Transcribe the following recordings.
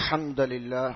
الحمد لله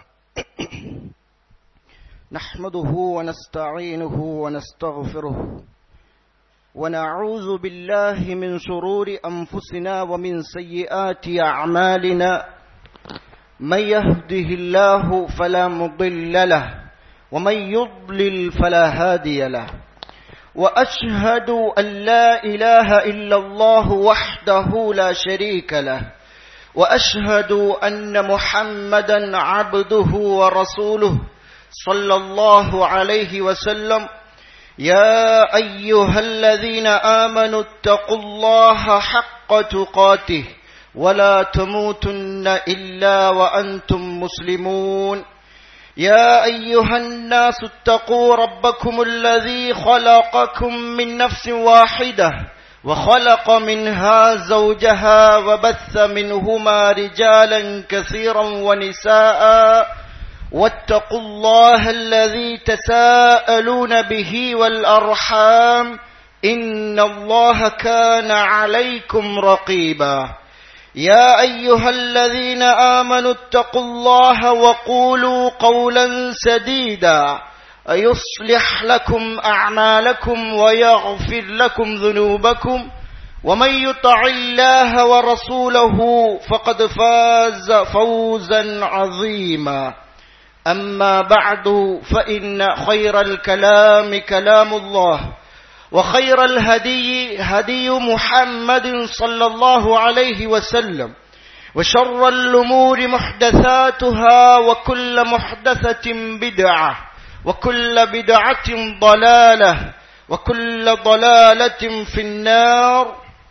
نحمده ونستعينه ونستغفره ونعوذ بالله من شرور أنفسنا ومن سيئات أعمالنا من يهده الله فلا مضل له ومن يضلل فلا هادي له وأشهد أن لا إله إلا الله وحده لا شريك له وأشهد أن محمدا عبده ورسوله صلى الله عليه وسلم يا أيها الذين آمنوا اتقوا الله حق تقاته ولا تموتن إلا وأنتم مسلمون يا أيها الناس اتقوا ربكم الذي خلقكم من نفس واحدة وخلق منها زوجها وبث منهما رجالا كثيرا ونساء واتقوا الله الذي تساءلون به والأرحام إن الله كان عليكم رقيبا يا أيها الذين آمنوا اتقوا الله وقولوا قولا سديدا يصلح لكم أعمالكم ويغفر لكم ذنوبكم ومن يطع الله ورسوله فقد فاز فوزا عظيما أما بعد فإن خير الكلام كلام الله وخير الهدي هدي محمد صلى الله عليه وسلم وشر الأمور محدثاتها وكل محدثة بدعة وكل بدعة ضلالة وكل ضلالة في النار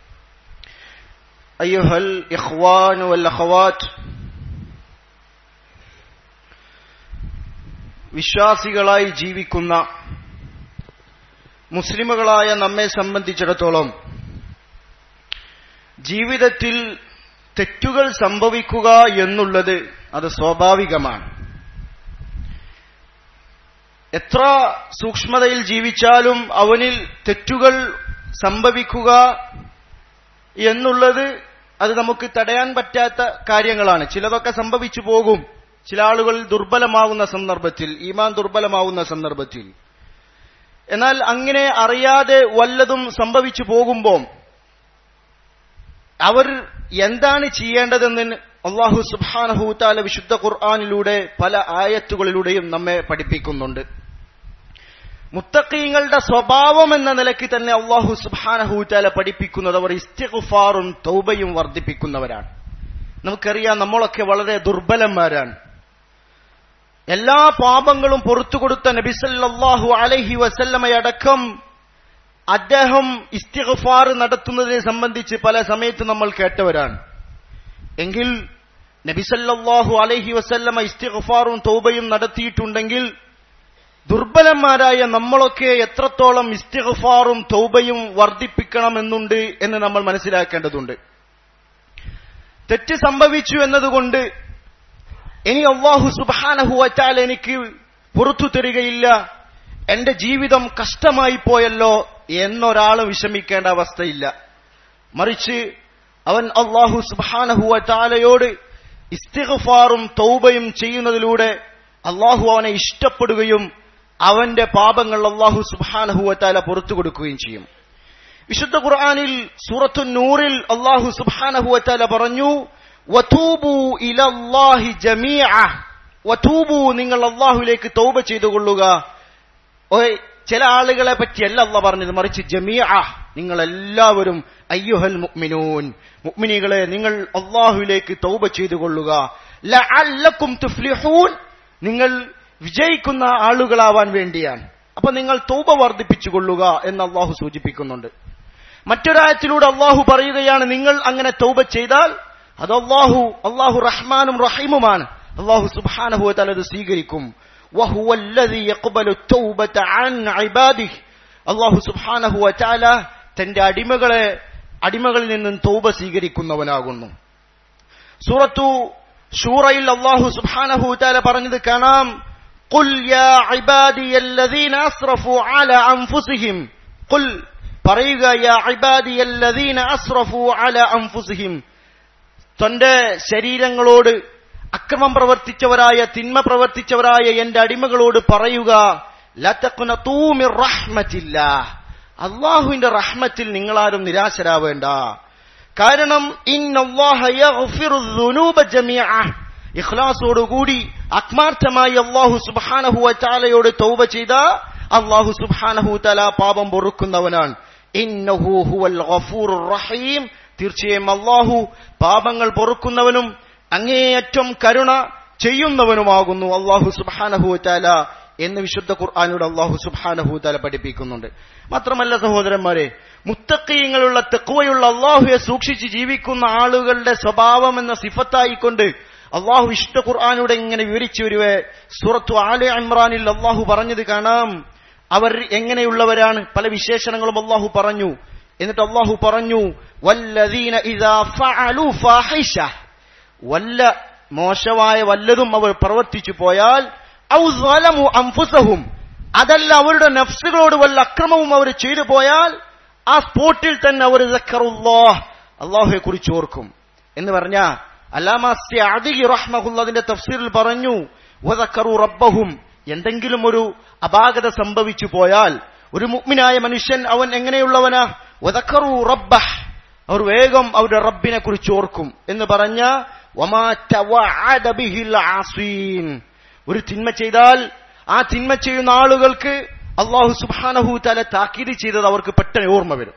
أيها الإخوان والأخوات വിശ്വാസികളായി ജീവിക്കുന്ന മുസ്ലിമുകളായ നമ്മെ സംബന്ധിച്ചിടത്തോളം ജീവിതത്തിൽ തെറ്റുകൾ സംഭവിക്കുക എന്നുള്ളത് അത് സ്വാഭാവികമാണ്. എത്ര സൂക്ഷ്മതയിൽ ജീവിച്ചാലും അവനിൽ തെറ്റുകൾ സംഭവിക്കുക എന്നുള്ളത് അത് നമുക്ക് തടയാൻ പറ്റാത്ത കാര്യങ്ങളാണ്. ചിലതൊക്കെ സംഭവിച്ചു പോകും. ചില ആളുകൾ ദുർബലമാവുന്ന സന്ദർഭത്തിൽ, ഈമാൻ ദുർബലമാവുന്ന സന്ദർഭത്തിൽ. എന്നാൽ അങ്ങനെ അറിയാതെ വല്ലതും സംഭവിച്ചു പോകുമ്പോൾ അവർ എന്താണ് ചെയ്യേണ്ടതെന്ന് അല്ലാഹു സുബ്ഹാനഹു തആല വിശുദ്ധ ഖുർആനിലൂടെ പല ആയത്തുകളിലൂടെയും നമ്മെ പഠിപ്പിക്കുന്നുണ്ട്. മുത്തഖീങ്ങളുടെ സ്വഭാവം എന്ന നിലയ്ക്ക് തന്നെ അല്ലാഹു സുബ്ഹാനഹു തആല പഠിപ്പിക്കുന്നത് അവർ ഇസ്തിഗ്ഫാറും തൗബയും വർദ്ധിപ്പിക്കുന്നവരാണ്. നമുക്കറിയാം, നമ്മളൊക്കെ വളരെ ദുർബലന്മാരാണ്. എല്ലാ പാപങ്ങളും പുറത്തു കൊടുത്ത നബി സല്ലല്ലാഹു അലൈഹി വസല്ലമയടക്കം അദ്ദേഹം ഇസ്തിഗ്ഫാർ നടത്തുന്നതിനെ സംബന്ധിച്ച് പല സമയത്ത് നമ്മൾ കേട്ടവരാണ്. എങ്കിൽ നബി സല്ലല്ലാഹു അലൈഹി വസല്ലമ ഇസ്തിഗ്ഫാറും തൗബയും നടത്തിയിട്ടുണ്ടെങ്കിൽ ദുർബലന്മാരായ നമ്മളൊക്കെ എത്രത്തോളം ഇസ്തിഗ്ഫാറും തൗബയും വർദ്ധിപ്പിക്കണമെന്നുണ്ട് എന്ന് നമ്മൾ മനസ്സിലാക്കേണ്ടതുണ്ട്. തെറ്റ് സംഭവിച്ചു എന്നതുകൊണ്ട് ഇനി അല്ലാഹു സുബ്ഹാനഹു വ തആല എനിക്ക് പുറത്തു തരികയില്ല, എന്റെ ജീവിതം കഷ്ടമായി പോയല്ലോ എന്നൊരാളും വിഷമിക്കേണ്ട അവസ്ഥയില്ല. മറിച്ച് അവൻ അല്ലാഹു സുബ്ഹാനഹു വ തആലയോട് ഇസ്തിഗ്ഫാറും തൗബയും ചെയ്യുന്നതിലൂടെ അല്ലാഹു അവനെ ഇഷ്ടപ്പെടുകയും അവന്റെ പാപങ്ങൾ അല്ലാഹു സുബ്ഹാനഹു വ തആല പുറത്തു കൊടുക്കുകയും ചെയ്യും. വിശുദ്ധ ഖുർആനിൽ സൂറത്തുൻ നൂറിൽ അല്ലാഹു സുബ്ഹാനഹു വ തആല പറഞ്ഞു, വതൂബു ഇലല്ലാഹി ജമീഅ, വതൂബു, നിങ്ങൾ അല്ലാഹുവിലേക്ക് തൗബ ചെയ്തുകൊള്ളുക. ചില ആളുകളെ പറ്റിയല്ല അല്ലാഹ് പറഞ്ഞത്, മറിച്ച് ജമീഅ, നിങ്ങൾ എല്ലാവരും, അയ്യുഹൽ മുഅ്മിനൂൻ, മുഅ്മിനീകളെ നിങ്ങൾ അല്ലാഹുവിലേക്ക് തൗബ ചെയ്തുകൊള്ളുക. ലഅല്ലക്കും തുഫ്ലിഹൂൻ, നിങ്ങൾ വിജയിക്കുന്ന ആളുകളാവാൻ വേണ്ടിയാണ്. അപ്പൊ നിങ്ങൾ തൗബ വർദ്ധിപ്പിച്ചുകൊള്ളുക എന്ന് അല്ലാഹു സൂചിപ്പിക്കുന്നുണ്ട്. മറ്റൊരായത്തിലൂടെ അല്ലാഹു പറയുകയാണ്, നിങ്ങൾ അങ്ങനെ തൗബ ചെയ്താൽ അത് അല്ലാഹു റഹ്മാനും റഹീമുമാണ്, അല്ലാഹു സുബ്ഹാനഹു വ തആല അത് സ്വീകരിക്കും. വഹുവല്ലദീ യഖ്ബലു തൗബത അൻ ഇബാദിഹി, അല്ലാഹു സുബ്ഹാനഹു വ തആല തന്റെ അടിമകളിൽ നിന്നും തൗബ സ്വീകരിക്കുന്നവനാകുന്നു. സൂറത്തു ശൂറയിൽ അല്ലാഹു സുബ്ഹാനഹു വ തആല പറഞ്ഞത് കാണാം, ഖുൽ യാ ഇബാദിയല്ലദീന അസ്റഫു അലാ അൻഫുസിഹിം, ഖുൽ, പറയുക, യാ ഇബാദിയല്ലദീന അസ്റഫു അലാ അൻഫുസിഹിം, തന്റെ ശരീരങ്ങളോട് അക്രമം പ്രവർത്തിച്ചവരായ, തിന്മ പ്രവർത്തിച്ചവരായ എന്റെ അടിമകളോട് പറയുക, ലാ തഖ്നതൂ മിർ റഹ്മത്തില്ലാഹ്, അല്ലാഹുവിന്റെ റഹ്മത്തിൽ നിങ്ങളാരും നിരാശരാവേണ്ട. കാരണം ഇന്നല്ലാഹ യഗ്ഫിറുദ് ദുനൂബ ജമീഅ, ഇഖ്ലാസോടുകൂടി ആത്മാർത്ഥമായി അല്ലാഹു സുബ്ഹാനഹു വ തആലയോട് തൗബ ചെയ്ത അല്ലാഹു സുബ്ഹാനഹു വ തആല പാപം പൊറുക്കുന്നവനാണ്. ഇന്നഹു ഹുവൽ ഗഫൂറുർ റഹീം, തീർച്ചയായും അല്ലാഹു പാപങ്ങൾ പൊറുക്കുന്നവനും അങ്ങേയറ്റം കരുണ ചെയ്യുന്നവനുമാകുന്നു അല്ലാഹു സുബ്ഹാനഹു വ തആല എന്ന് വിശുദ്ധ ഖുർആനിലൂടെ അല്ലാഹു സുബ്ഹാനഹു വ തആല പഠിപ്പിക്കുന്നുണ്ട്. മാത്രമല്ല സഹോദരന്മാരെ, മുത്തഖീങ്ങളുള്ള തഖ്വയുള്ള അല്ലാഹുവെ സൂക്ഷിച്ച് ജീവിക്കുന്ന ആളുകളുടെ സ്വഭാവം എന്ന സിഫത്തായിക്കൊണ്ട് അല്ലാഹു വിശുദ്ധ ഖുർആനിലൂടെ ഇങ്ങനെ വിവരിച്ചു വരുവേ. സൂറത്തു ആലെ ഇമ്രാനിൽ അല്ലാഹു പറഞ്ഞത് കാണാം, അവർ എങ്ങനെയുള്ളവരാണ്. പല വിശേഷണങ്ങളും അല്ലാഹു പറഞ്ഞു. എന്നിട്ട് അല്ലാഹു പറഞ്ഞു, വല്ലദീന ഇദാ ഫഅലു ഫാഹിഷ, വല്ല മോശമായ വല്ലതും അവർ പ്രവർത്തിച്ചു പോയാൽ, ഔ സലമു അൻഫുസഹും, അതല്ല അവരുടെ നഫ്സുകളോട് വല്ല അക്രമവും അവർ ചെയ്തു പോയാൽ, ആ സ്പോട്ടിൽ തന്നെ അവർ സക്കറുല്ലാഹ്, അല്ലാഹുവെ കുറിച്ച് ഓർക്കും എന്ന് പറഞ്ഞ അല്ലാമ സഅദി റഹ്മഹുല്ലാഹ് തഫ്സീറിൽ പറഞ്ഞു, വദക്കറു റബ്ബഹും, എന്തെങ്കിലും ഒരു അപാകത സംഭവിച്ചു പോയാൽ ഒരു മുഅ്മിനായ മനുഷ്യൻ അവൻ എങ്ങനെയുള്ളവനാ, വദക്കറു റബ്ബഹ്, അവർ വേഗം അവരുടെ റബ്ബിനെ കുറിച്ച് ഓർക്കും എന്ന് പറഞ്ഞ വമാ തവഅദ ബിഹിൽ ആസീൻ, ഒരു തിന്മ ചെയ്താൽ ആ തിന്മ ചെയ്യുന്ന ആളുകൾക്ക് അല്ലാഹു സുബ്ഹാനഹു തആല താക്കീത് ചെയ്തത് അവർക്ക് പെട്ടെന്ന് ഓർമ്മ വരും.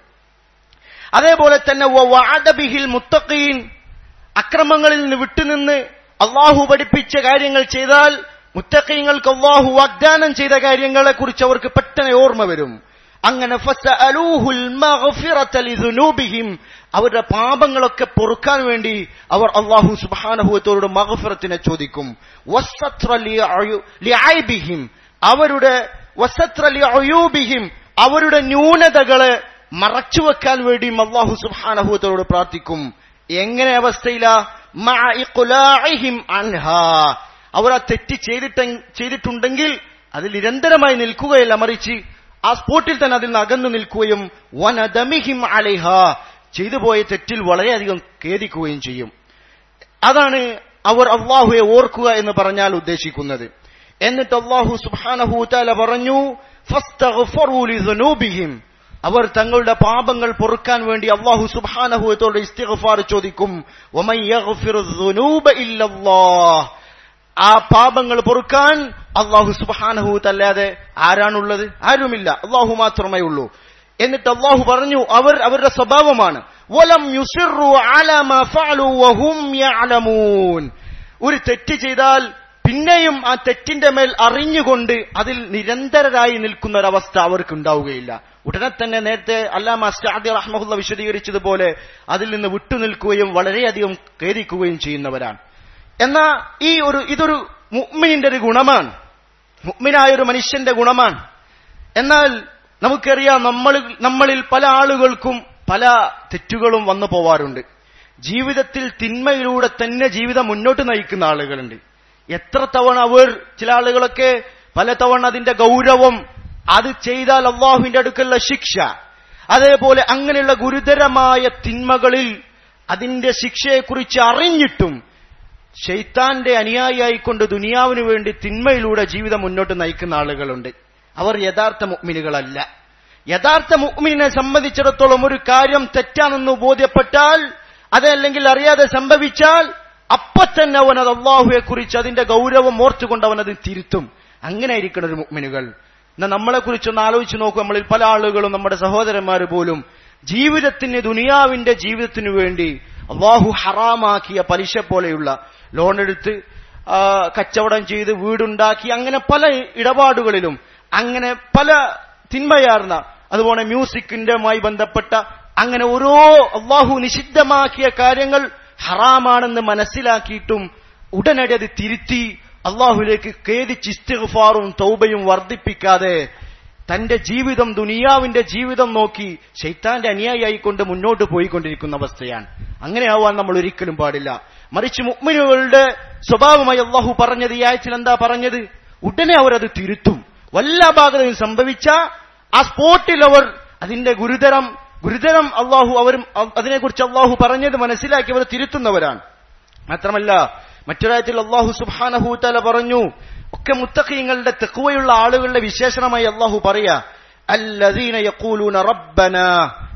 അതേപോലെ തന്നെ വഅദ ബിഹിൽ മുത്തഖീൻ, അക്രമങ്ങളിൽ നിന്ന് വിട്ടുനിന്ന് അല്ലാഹു പഠിപ്പിച്ച കാര്യങ്ങൾ ചെയ്താൽ മുത്തഖീങ്ങൾക്ക് അല്ലാഹു വാഗ്ദാനം ചെയ്ത കാര്യങ്ങളെ കുറിച്ച് അവർക്ക് പെട്ടെന്ന് ഓർമ്മ വരും. അങ്ങനെ ഫസഅലൂഹുൽ മഗ്ഫിറത ലിദുനൂബിഹിം, അവരുടെ പാപങ്ങളൊക്കെ പൊറുക്കാൻ വേണ്ടി അവർ അല്ലാഹു സുബ്ഹാനഹു വ തആലയുടെ മഗ്ഫിറത്തിനെ ചോദിക്കും. വസ്സത്ര ലിഐബിഹിം, അവരുടെ വസ്സത്ര ലിഉയൂബിഹിം, അവരുടെ ന്യൂനതകളെ മറച്ചുവെക്കാൻ വേണ്ടിയും അല്ലാഹു സുബ്ഹാനഹു വ തആലയോട് പ്രാർത്ഥിക്കും. എങ്ങനെ അവസ്ഥയില, മഅ ഇഖ്ലാഇഹിം അൻഹാ, അവർ ആ തെറ്റ് ചെയ്തിട്ടുണ്ടെങ്കിൽ അതിൽ നിരന്തരമായി നിൽക്കുകയല്ല, മറിച്ച് ആ സ്പോട്ടിൽ തന്നെ അതിൽ നിന്ന് അകന്നു നിൽക്കുകയും വനദമിഹിം അലൈഹ, ചെയ്തു പോയ തെറ്റിൽ വളരെയധികം ഖേദിക്കുകയും ചെയ്യും. അതാണ് അവർ അല്ലാഹുവെ ഓർക്കുക എന്ന് പറഞ്ഞാൽ ഉദ്ദേശിക്കുന്നത്. എന്നിട്ട് അല്ലാഹു സുബ്ഹാനഹു വ തആല പറഞ്ഞു, ഫസ്തഗ്ഫിറൂ ലിദുനൂബിഹിം, അവർ തങ്ങളുടെ പാപങ്ങൾ പൊറുക്കാൻ വേണ്ടി അല്ലാഹു സുബ്ഹാനഹു വ തആലയുടെ ഇസ്തിഗ്ഫാർ ചോദിക്കും. വമൻ യഗ്ഫിറുദ് ദുനൂബ ഇല്ലല്ലാഹ്, ആ പാപങ്ങൾ പൊറുക്കാൻ അല്ലാഹു സുബ്ഹാനഹു വ തആല അല്ലാതെ ആരാണുള്ളത്? ആരുമില്ല, അല്ലാഹു മാത്രമേ ഉള്ളൂ. എന്നിട്ട് അല്ലാഹു പറഞ്ഞു, അവരുടെ സ്വഭാവമാണ് വലം യുസിറു അലാ മാ ഫഅലു വഹും യഅലമൂൻ, ഒരു തെറ്റ് ചെയ്താൽ പിന്നെയും ആ തെറ്റിന്റെ മേൽ അറിഞ്ഞുകൊണ്ട് അതിൽ നിരന്തരരായി നിൽക്കുന്ന ഒരവസ്ഥ അവർക്ക് ഉണ്ടാവുകയില്ല. ഉടനെ തന്നെ നേരത്തെ അല്ലാമ സഅദി റഹ്മഹുല്ലാഹ് വിശദീകരിച്ചതുപോലെ അതിൽ നിന്ന് വിട്ടുനിൽക്കുകയും വളരെയധികം ഖേദിക്കുകയും ചെയ്യുന്നവരാണ്. എന്നാ ഇതൊരു മുഅ്മിനിന്റെ ഒരു ഗുണമാണ്, മുഅ്മിനായ ഒരു മനുഷ്യന്റെ ഗുണമാണ്. എന്നാൽ നമുക്കറിയാം, നമ്മളിൽ പല ആളുകൾക്കും പല തെറ്റുകളും വന്നു പോവാറുണ്ട്. ജീവിതത്തിൽ തിന്മയിലൂടെ തന്നെ ജീവിതം മുന്നോട്ട് നയിക്കുന്ന ആളുകളുണ്ട്. എത്ര തവണ ചില ആളുകളൊക്കെ പല തവണ അതിന്റെ ഗൗരവം, അത് ചെയ്താൽ അല്ലാഹുവിന്റെ അടുക്കലുള്ള ശിക്ഷ, അതേപോലെ അങ്ങനെയുള്ള ഗുരുതരമായ തിന്മകളിൽ അതിന്റെ ശിക്ഷയെക്കുറിച്ച് അറിഞ്ഞിട്ടും ശൈത്താന്റെ അനുയായിയായിക്കൊണ്ട് ദുനിയാവിനു വേണ്ടി തിന്മയിലൂടെ ജീവിതം മുന്നോട്ട് നയിക്കുന്ന ആളുകളുണ്ട്. അവർ യഥാർത്ഥ മുഅ്മിനുകളല്ല. യഥാർത്ഥ മുഅ്മിനെ സംബന്ധിച്ചിടത്തോളം ഒരു കാര്യം തെറ്റാണെന്ന് ബോധ്യപ്പെട്ടാൽ, അതല്ലെങ്കിൽ അറിയാതെ സംഭവിച്ചാൽ അപ്പൊ തന്നെ അവൻ അത് അല്ലാഹുവെ കുറിച്ച് അതിന്റെ ഗൗരവം ഓർത്തുകൊണ്ട് അവൻ അത് തിരുത്തും. അങ്ങനെ ആയിരിക്കണം ഒരു മുഅ്മിനുകൾ. എന്നാൽ നമ്മളെ കുറിച്ചൊന്ന് ആലോചിച്ച് നോക്കൂ. നമ്മളിൽ പല ആളുകളും, നമ്മുടെ സഹോദരന്മാർ പോലും ജീവിതത്തിന്, ദുനിയാവിന്റെ ജീവിതത്തിനു വേണ്ടി അല്ലാഹു ഹറാമാക്കിയ പലിശ പോലെയുള്ള ലോൺ എടുത്ത് കച്ചവടം ചെയ്ത് വീടുണ്ടാക്കി അങ്ങനെ പല ഇടപാടുകളിലും അങ്ങനെ പല തിന്മയാർന്ന, അതുപോലെ മ്യൂസിക്കിന്റെമായി ബന്ധപ്പെട്ട അങ്ങനെ ഓരോ അല്ലാഹു നിഷിദ്ധമാക്കിയ കാര്യങ്ങൾ ഹറാമാണെന്ന് മനസ്സിലാക്കിയിട്ടും ഉടനടി അത് തിരുത്തി അല്ലാഹുവിലേക്ക് ഖേദിച്ച് ഇസ്തിഗ്ഫാറും തൗബയും വർദ്ധിപ്പിക്കാതെ തന്റെ ജീവിതം, ദുനിയാവിന്റെ ജീവിതം നോക്കി ശൈത്താന്റെ അനുയായിക്കൊണ്ട് മുന്നോട്ട് പോയിക്കൊണ്ടിരിക്കുന്ന അവസ്ഥയാണ്. അങ്ങനെ ആവാൻ നമ്മൾ ഒരിക്കലും പാടില്ല. മറിച്ച് മുഅ്മിനുകളുടെ സ്വഭാവമായി അല്ലാഹു പറഞ്ഞത്, ഈ ആയത്തിൽ എന്താ പറഞ്ഞത്? ഉടനെ അവരത് തിരുത്തും. വല്ല അപാകതയും സംഭവിച്ച ആ സ്പോട്ടിൽ അവർ അതിന്റെ ഗുരുതരം അതിനെക്കുറിച്ച് അല്ലാഹു പറഞ്ഞത് മനസ്സിലാക്കി അവർ തിരുത്തുന്നവരാണ്. മാത്രമല്ല മറ്റൊരായത്തിൽ അല്ലാഹു സുബ്ഹാനഹു വതആല പറഞ്ഞു, ഒക്കെ മുത്തഖീങ്ങളുടെ തഖ്വയുള്ള ആളുകളുടെ വിശേഷണമായി അല്ലാഹു പറയാ, അല്ലദീന യഖൂലൂന റബ്ബനാ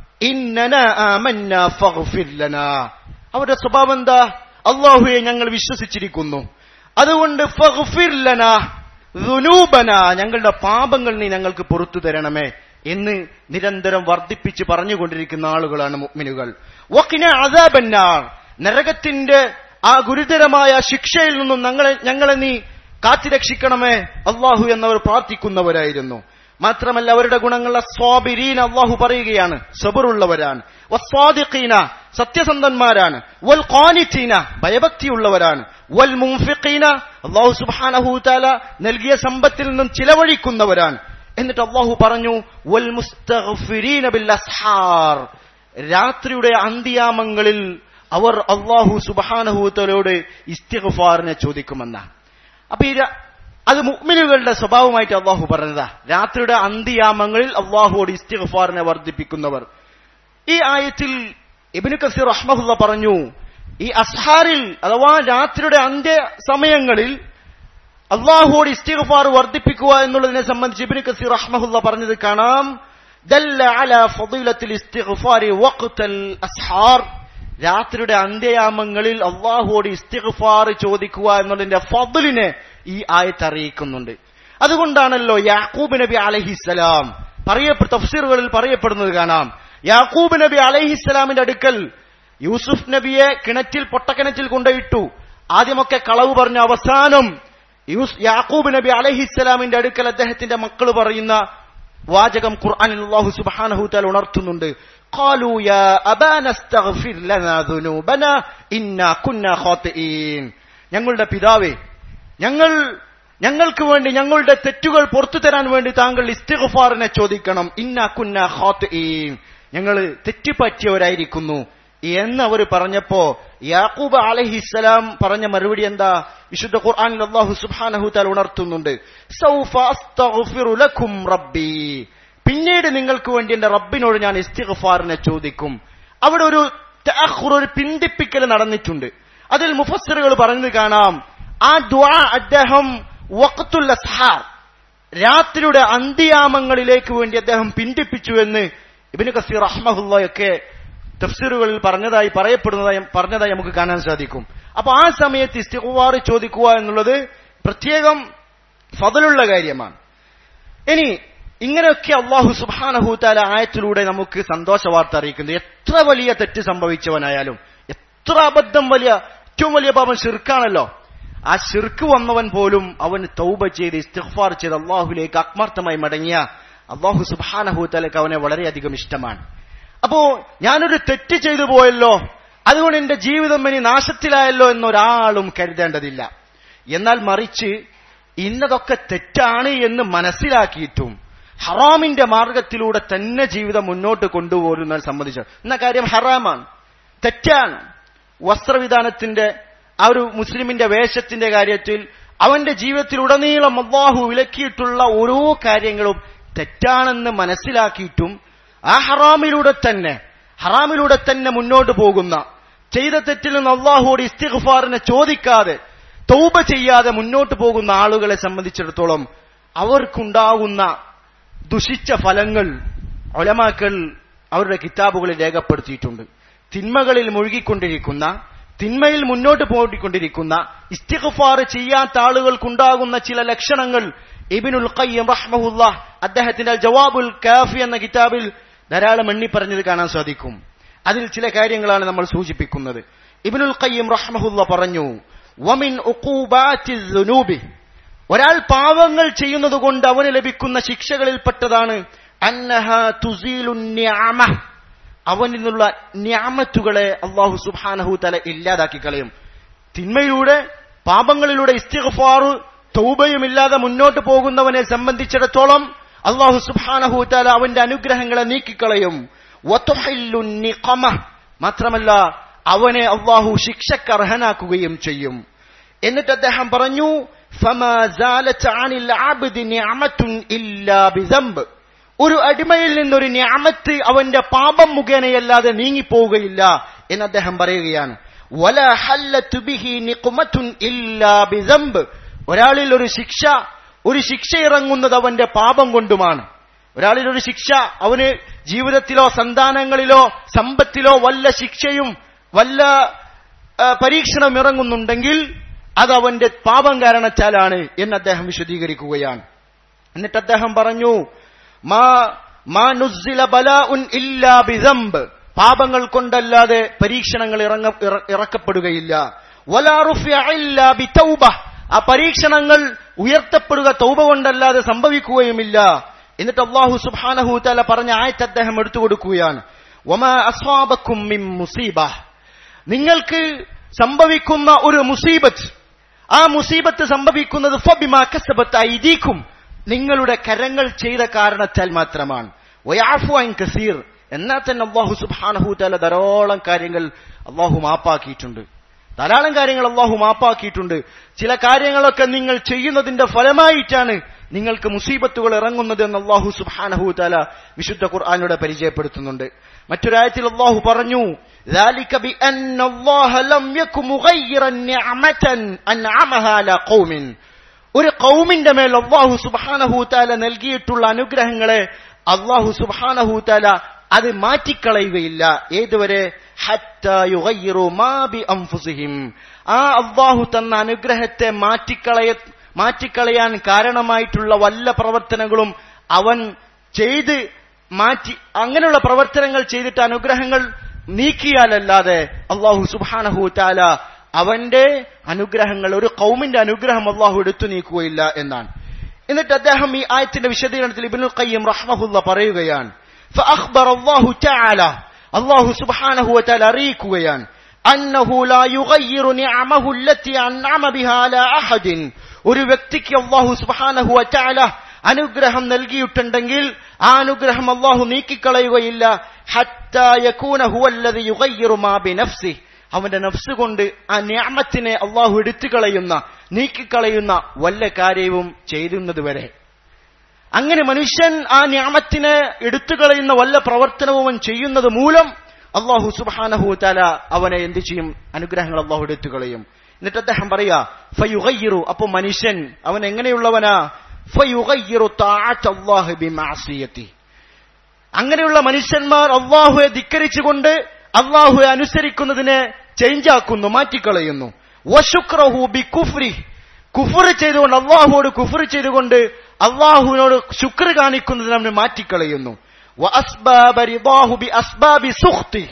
ഇന്നനാ ആമന്നാ ഫഗ്ഫിർ ലനാ. അവരുടെ സ്വഭാവം എന്താ? അല്ലാഹുവേ, ഞങ്ങൾ വിശ്വസിച്ചിരിക്കുന്നു, അതുകൊണ്ട് ഫഗ്ഫിർ ലനാ ദുനൂബനാ, ഞങ്ങളുടെ പാപങ്ങൾ നീ ഞങ്ങൾക്ക് പുറത്തു തരണമേ എന്ന് നിരന്തരം വർദ്ധിപ്പിച്ച് പറഞ്ഞുകൊണ്ടിരിക്കുന്ന ആളുകളാണ് മുഅ്മിനുകൾ. വഖിനാ അദാബന്നാർ, നരകത്തിന്റെ ആ ഗുരുതരമായ ശിക്ഷയിൽ നിന്നും ഞങ്ങളെ നീ കാത്തുരക്ഷിക്കണമേ അല്ലാഹു എന്നവർ പ്രാർത്ഥിക്കുന്നവരായിരുന്നു. മാത്രമല്ല അവരുടെ ഗുണങ്ങൾ അസ്വാബിരീന, അല്ലാഹു പറയുകയാണ് സബറുള്ളവരാണ്, വസ്വാദിഖീന, സത്യസന്ധന്മാരാണ്, വൽ ഖാനിതീന, ഭയഭക്തിയുള്ളവരാണ്, വൽ മുൻഫിഖീന, അല്ലാഹു സുബ്ഹാനഹു വതആല നൽകിയ സമ്പത്തിൽ നിന്നും ചിലവഴിക്കുന്നവരാണ്. എന്നിട്ട് അല്ലാഹു പറഞ്ഞു, വൽ മുസ്തഗ്ഫിരീന ബിൽ അസ്ഹാർ, രാത്രിയുടെ അന്ത്യാമങ്ങളിൽ അവർ അല്ലാഹു സുബ്ഹാനഹു വതആലയോട് ഇസ്തിഗ്ഫാറിനെ ചോദിക്കുമെന്നാണ്. അപ്പൊ അത് മുഅ്മിനുകളുടെ സ്വഭാവമായിട്ട് അല്ലാഹു പറഞ്ഞതാ, രാത്രിയുടെ അന്ത്യയാമങ്ങളിൽ അല്ലാഹുവോട് ഇസ്തിഗ്ഫാറിനെ വർദ്ധിപ്പിക്കുന്നവർ. ഈ ആയത്തിൽ ഇബ്നു കസീർ റഹ്മഹുല്ലാ പറഞ്ഞു, ഈ അസ്ഹാറിൽ അഥവാ രാത്രിയുടെ അന്ത്യ സമയങ്ങളിൽ അല്ലാഹുവോട് ഇസ്തിഗ്ഫാർ വർദ്ധിപ്പിക്കുക എന്നുള്ളതിനെ സംബന്ധിച്ച് ഇബ്നു കസീർ റഹ്മഹുല്ലാ പറഞ്ഞത് കാണാം, ദല്ല അലാ ഫളീലത്തിൽ ഇസ്തിഗ്ഫാർ വഖ്തൽ അസ്ഹാർ, രാത്രിയുടെ അന്ത്യയാമങ്ങളിൽ അല്ലാഹുവോട് ഇസ്തിഗ്ഫാർ ചോദിക്കുക എന്നുള്ളതിന്റെ ഫദ്ലിനെ ഈ ആയത്ത് അറിയിക്കുന്നുണ്ട്. അതുകൊണ്ടാണല്ലോ യാക്കൂബ് നബി അലൈഹിസ്സലാം തഫ്സീറുകളിൽ പറയപ്പെടുന്നത് കാണാം, യാക്കൂബ് നബി അലൈഹിസ്സലാമിന്റെ അടുക്കൽ യൂസുഫ് നബിയെ പൊട്ടക്കിണറ്റിൽ കൊണ്ടുപോയിട്ടു. ആദ്യമൊക്കെ കളവ് പറഞ്ഞ അവസാനം യാക്കൂബ് നബി അലൈഹിസ്സലാമിന്റെ അടുക്കൽ അദ്ദേഹത്തിന്റെ മക്കൾ പറയുന്ന വാചകം ഖുർആനിൽ അല്ലാഹു സുബ്ഹാനഹു വതആല ഉണർത്തുന്നുണ്ട്, ഖാലൂ യാ അബാനാ അസ്തഗ്ഫിർ ലനാ ദുനൂബനാ ഇന്നാ കുന്നാ ഖാതിഈൻ. ഞങ്ങളുടെ പിതാവേ, ഞങ്ങൾക്ക് വേണ്ടി ഞങ്ങളുടെ തെറ്റുകൾ പുറത്തു തരാൻ വേണ്ടി താങ്കൾ ഇസ്തിഗ്ഫാറിനെ ചോദിക്കണം. ഇന്നാ കുന്നാ ഖാതിഈൻ, ഞങ്ങൾ തെറ്റുപറ്റിയവരായിരിക്കുന്നു എന്ന് അവർ പറഞ്ഞപ്പോ യാക്കൂബ് അലൈഹിസ്സലാം പറഞ്ഞ മറുപടി എന്താ? വിശുദ്ധ ഖുർആനിൽ അല്ലാഹു സുബ്ഹാനഹു വതആല ഉണർത്തുന്നുണ്ട്, സൗഫ അസ്തഗ്ഫിറു ലക്കും റബ്ബി, പിന്നീട് നിങ്ങൾക്ക് വേണ്ടി എന്റെ റബ്ബിനോട് ഞാൻ ഇസ്തിഗ്ഫാറിനെ ചോദിക്കും. അവിടെ ഒരു തഅഖുർ, ഒരു പിന്തിപ്പിക്കൽ നടന്നിട്ടുണ്ട്. അതിൽ മുഫസ്സിറുകൾ പറഞ്ഞത് കാണാം, ആ ദുആ അദ്ദേഹം വഖ്തുൽ അസ്ഹാർ, രാത്രിയുടെ അന്ത്യയാമങ്ങളിലേക്ക് വേണ്ടി അദ്ദേഹം പിന്തിപ്പിച്ചു എന്ന് ഇബ്നു കസീർ റഹ്മഹുല്ലാഹയൊക്കെ തഫ്സീറുകളിൽ പറഞ്ഞതായി നമുക്ക് കാണാൻ സാധിക്കും. അപ്പൊ ആ സമയത്ത് ഇസ്തിഗ്ഫാർ ചോദിക്കുക എന്നുള്ളത് പ്രത്യേകം ഫضലുള്ള കാര്യമാണ്. ഇനി ഇങ്ങനെയൊക്കെ അല്ലാഹു സുബ്ഹാനഹു വതആല ആയത്തിലൂടെ നമുക്ക് സന്തോഷ വാർത്ത അറിയിക്കുന്നത്, എത്ര വലിയ തെറ്റ് സംഭവിച്ചവനായാലും, എത്ര അബദ്ധം ഏറ്റവും വലിയ പാപം ശിർക്കാണല്ലോ, ആ ശിർക്ക് വന്നവൻ പോലും അവൻ തൗബ ചെയ്ത് ഇസ്തിഗ്ഫാർ ചെയ്ത് അല്ലാഹുവിലേക്ക് ആത്മാർത്ഥമായി മടങ്ങിയ അല്ലാഹു സുബ്ഹാനഹു വതആലക്ക് അവനെ വളരെയധികം ഇഷ്ടമാണ്. അപ്പോ ഞാനൊരു തെറ്റ് ചെയ്തു പോയല്ലോ, അതുകൊണ്ട് എന്റെ ജീവിതം ഇനി നാശത്തിലായല്ലോ എന്നൊരാളും കരുതേണ്ടതില്ല. എന്നാൽ മറിച്ച് ഇന്നതൊക്കെ തെറ്റാണ് എന്ന് മനസ്സിലാക്കിയിട്ടും ഹറാമിന്റെ മാർഗത്തിലൂടെ തന്നെ ജീവിതം മുന്നോട്ട് കൊണ്ടുപോരുന്നതിനെ സംബന്ധിച്ച് എന്ന കാര്യം ഹറാമാണ്, തെറ്റാണ്. വസ്ത്രവിധാനത്തിന്റെ ആ ഒരു മുസ്ലിമിന്റെ വേഷത്തിന്റെ കാര്യത്തിൽ അവന്റെ ജീവിതത്തിലുടനീളം അല്ലാഹു വിലക്കിയിട്ടുള്ള ഓരോ കാര്യങ്ങളും തെറ്റാണെന്ന് മനസ്സിലാക്കിയിട്ടും ആ ഹറാമിലൂടെ തന്നെ മുന്നോട്ട് പോകുന്ന, ചെയ്ത തെറ്റിൽ നിന്ന് അല്ലാഹുവോട് ഇസ്തിഗ്ഫാറിനെ ചോദിക്കാതെ തൗബ ചെയ്യാതെ മുന്നോട്ട് പോകുന്ന ആളുകളെ സംബന്ധിച്ചിടത്തോളം അവർക്കുണ്ടാകുന്ന ദുഷിച്ച ഫലങ്ങൾ ഉലമാക്കൾ അവരുടെ കിതാബുകളിൽ രേഖപ്പെടുത്തിയിട്ടുണ്ട്. തിന്മകളിൽ മുഴുകിക്കൊണ്ടിരിക്കുന്ന, തിന്മയിൽ മുന്നോട്ട് പോയിക്കൊണ്ടിരിക്കുന്ന, ഇസ്തിഗ്ഫാർ ചെയ്യാത്ത ആളുകൾക്കുണ്ടാകുന്ന ചില ലക്ഷണങ്ങൾ ഇബ്നുൽ ഖയ്യിം റഹ്മഹുല്ലാഹ് അദ്ദേഹത്തിന്റെ ജവാബുൽ കാഫി എന്ന കിതാബിൽ ധാരാളം എണ്ണി പറഞ്ഞത് കാണാൻ സാധിക്കും. അതിൽ ചില കാര്യങ്ങളാണ് നമ്മൾ സൂചിപ്പിക്കുന്നത്. ഇബ്നുൽ ഖയ്യിം റഹ്മഹുല്ലാഹ് പറഞ്ഞു, വമിൻ ഉഖൂബാത്തിസ് ദുനൂബി, ഒരാൾ പാവങ്ങൾ ചെയ്യുന്നത് കൊണ്ട് അവന് ലഭിക്കുന്ന ശിക്ഷകളിൽപ്പെട്ടതാണ് അന്നഹാ തുസീലുൻ നിഅമ, അവനിൽ നിന്നുള്ള നിഅമത്തുകളെ അല്ലാഹു സുബ്ഹാനഹു തആല ഇല്ലാതാക്കി കളയും. തിന്മയിലൂടെ, പാപങ്ങളിലൂടെ ഇസ്തിഗ്ഫാർ തൗബയുമില്ലാതെ മുന്നോട്ട് പോകുന്നവനെ സംബന്ധിച്ചിടത്തോളം അല്ലാഹു സുബ്ഹാനഹു തആല അവന്റെ അനുഗ്രഹങ്ങളെ നീക്കിക്കളയും. വതുഹില്ലു നിഖമ, മാത്രമല്ല അവനെ അല്ലാഹു ശിക്ഷക്ക് അർഹനാക്കുകയും ചെയ്യും. എന്നിട്ട് അദ്ദേഹം പറഞ്ഞു, ഫമാ സാലത അനിൽ അബ്ദി നിഅമത്തുൻ ഇല്ലാ ബിദംബ്, ഒരു അടിമയിൽ നിന്നൊരു നിഅമത്ത് അവന്റെ പാപം മുഖേനയല്ലാതെ നീങ്ങിപ്പോവുകയില്ല എന്ന് അദ്ദേഹം പറയുകയാണ്. വലാ ഹല്ലതു ബിഹി നിഖ്മത്തുൻ ഇല്ലാ ബിദംബ്. ഒരാളിൽ ഒരു ശിക്ഷ ഇറങ്ങുന്നത് അവന്റെ പാപം കൊണ്ടുമാണ്. ഒരാളിൽ ഒരു ശിക്ഷ, അവന് ജീവിതത്തിലോ സന്താനങ്ങളിലോ സമ്പത്തിലോ വല്ല ശിക്ഷയും വല്ല പരീക്ഷണം ഇറങ്ങുന്നുണ്ടെങ്കിൽ അത് അവന്റെ പാപം കാരണത്താലാണ് എന്ന് അദ്ദേഹം വിശദീകരിക്കുകയാണ്. എന്നിട്ട് അദ്ദേഹം പറഞ്ഞു, മാ നുസ്സില ബലാഉൻ ഇല്ലാ ബിദംബ്, പാപങ്ങൾ കൊണ്ടല്ലാതെ പരീക്ഷണങ്ങൾ ഇറക്കപ്പെടുകയില്ല. വലാ റുഫിഅ ഇല്ലാ ബിതൗബ, ആ പരീക്ഷണങ്ങൾ ഉയർത്തപ്പെടുക തൗബ കൊണ്ടല്ലാതെ സംഭവിക്കുകയുമില്ല. എന്നിട്ട് അല്ലാഹു സുബ്ഹാനഹു തആല പറഞ്ഞ ആയത്ത് അദ്ദേഹം എടുത്തു കൊടുക്കുകയാണ്. വമാ അസ്വാബകും മിൻ മുസീബ, നിങ്ങൾക്ക് സംഭവിക്കുന്ന ഒരു മുസീബത്ത്, ആ മുസീബത്ത് സംഭവിക്കുന്നത് ഫബിമാ കസബത് ഐദീകും, നിങ്ങളുടെ കരങ്ങൾ ചെയ്ത കാരണത്താൽ മാത്രമാണ്. വയഅഫു അൻ കസീർ, എന്നാൽ തന്നെ അല്ലാഹു സുബ്ഹാനഹു തആല ധാരാളം കാര്യങ്ങൾ അല്ലാഹു മാപ്പാക്കിയിട്ടുണ്ട്. ധാരാളം കാര്യങ്ങൾ അല്ലാഹു മാപ്പാക്കിയിട്ടുണ്ട്. ചില കാര്യങ്ങളൊക്കെ നിങ്ങൾ ചെയ്യുന്നതിന്റെ ഫലമായിട്ടാണ് നിങ്ങൾക്ക് മുസീബത്തുകൾ ഇറങ്ങുന്നത് എന്ന് അല്ലാഹു സുബ്ഹാനഹു തആല വിശുദ്ധ ഖുർആനിലൂടെ പരിചയപ്പെടുത്തുന്നുണ്ട്. മറ്റൊരായത്തിൽ അല്ലാഹു പറഞ്ഞു, ذلك بأن الله لم يكن مغيرا نعمة أنعمها على قوم, ഒരു ഖൗമിന്റെ മേൽ അല്ലാഹു സുബ്ഹാനഹു തആല നൽകിയിട്ടുള്ള അനുഗ്രഹങ്ങളെ അല്ലാഹു സുബ്ഹാനഹു തആല അത് മാറ്റിക്കളയുകയില്ല. ഏതുവരെ? ഹത്താ യുഗയ്യിറു മാ ബി അൻഫുസിഹിം, ആ അല്ലാഹു തന്ന അനുഗ്രഹത്തെ മാറ്റിക്കളയാൻ കാരണമായിട്ടുള്ള വല്ല പ്രവർത്തനങ്ങളും അവൻ ചെയ്ത് മാറ്റി, അങ്ങനെയുള്ള പ്രവർത്തനങ്ങൾ ചെയ്തിട്ട് അനുഗ്രഹങ്ങൾ നീക്കിയാലല്ലാതെ അല്ലാഹു സുബ്ഹാനഹു തആല അവന്റെ അനുഗ്രഹങ്ങൾ, ഒരു ഖൗമിന്റെ അനുഗ്രഹം അല്ലാഹു എടുത്തു നീക്കുകയില്ല എന്നാണ്. എന്നിട്ട് അദ്ദേഹം ഈ ആയത്തിന്റെ വിശദീകരണത്തിൽ ഇബ്നുൽ ഖയ്യിം റഹ്മഹുല്ലാഹ് പറയുകയാണ്, فأخبر الله تعالى, അല്ലാഹു സുബ്ഹാനഹു വതആല അറിയിക്കുകയാണ്, അന്നഹു ലാ യുഗയ്യിറു നിഅമഹു അല്ലതി അൻഅമ ബിഹാ അലാ അഹദിൻ, ഒരു വ്യക്തിക്ക് അല്ലാഹു സുബ്ഹാനഹു വതആല അനുഗ്രഹം നൽകിയിട്ടുണ്ടെങ്കിൽ ആ അനുഗ്രഹം അല്ലാഹു നീക്കിക്കളയുകയില്ല. ഹത്താ യകൂന ഹുവല്ലദി യുഗയ്യിറു മാ ബിനഫ്സിഹി, അവന്റെ നഫ്സ് കൊണ്ട് ആ നിഅമത്തിനെ അല്ലാഹു എടുത്തുകളയുന്ന, നീക്കിക്കളയുന്ന വല്ല കാര്യവും ചെയ്യുന്നത് വരെ. അങ്ങനെ മനുഷ്യൻ ആ നിഅമത്തിനെ എടുത്തുകളയുന്ന വല്ല പ്രവർത്തനവും ചെയ്യുന്നത് മൂലം അല്ലാഹു സുബ്ഹാനഹു വതആല അവനെ എന്ത് ചെയ്യും? അനുഗ്രഹങ്ങൾ അല്ലാഹു എടുത്തുകളയും. എന്നിട്ട് അദ്ദേഹം പറയാ, ഫയുഗയ്യിറു, അപ്പോൾ മനുഷ്യൻ അവൻ എങ്ങനെയുള്ളവനാ? ഫയുഗയ്യിറു തആഅത്തല്ലാഹി ബിമഅസിയതി, അങ്ങനെയുള്ള മനുഷ്യന്മാർ അല്ലാഹുവെ ധിക്കരിച്ചുകൊണ്ട് അല്ലാഹുവെ അനുസരിക്കുന്നതിനെ ചേഞ്ചാക്കുന്നു, മാറ്റിക്കളയുന്നു. വശുക്റഹു ബികുഫ്രി, കുഫർ ചെയ്തുകൊണ്ട്, അല്ലാഹുവോട് കുഫർ ചെയ്തുകൊണ്ട് അല്ലാഹുവിനോട് ശുക്ർ കാണിക്കുന്നതിനെ അവന് മാറ്റിക്കളയുന്നു. വഅസ്ബാബ റിദാഹു ബിഅസ്ബാബി സുഖ്തി,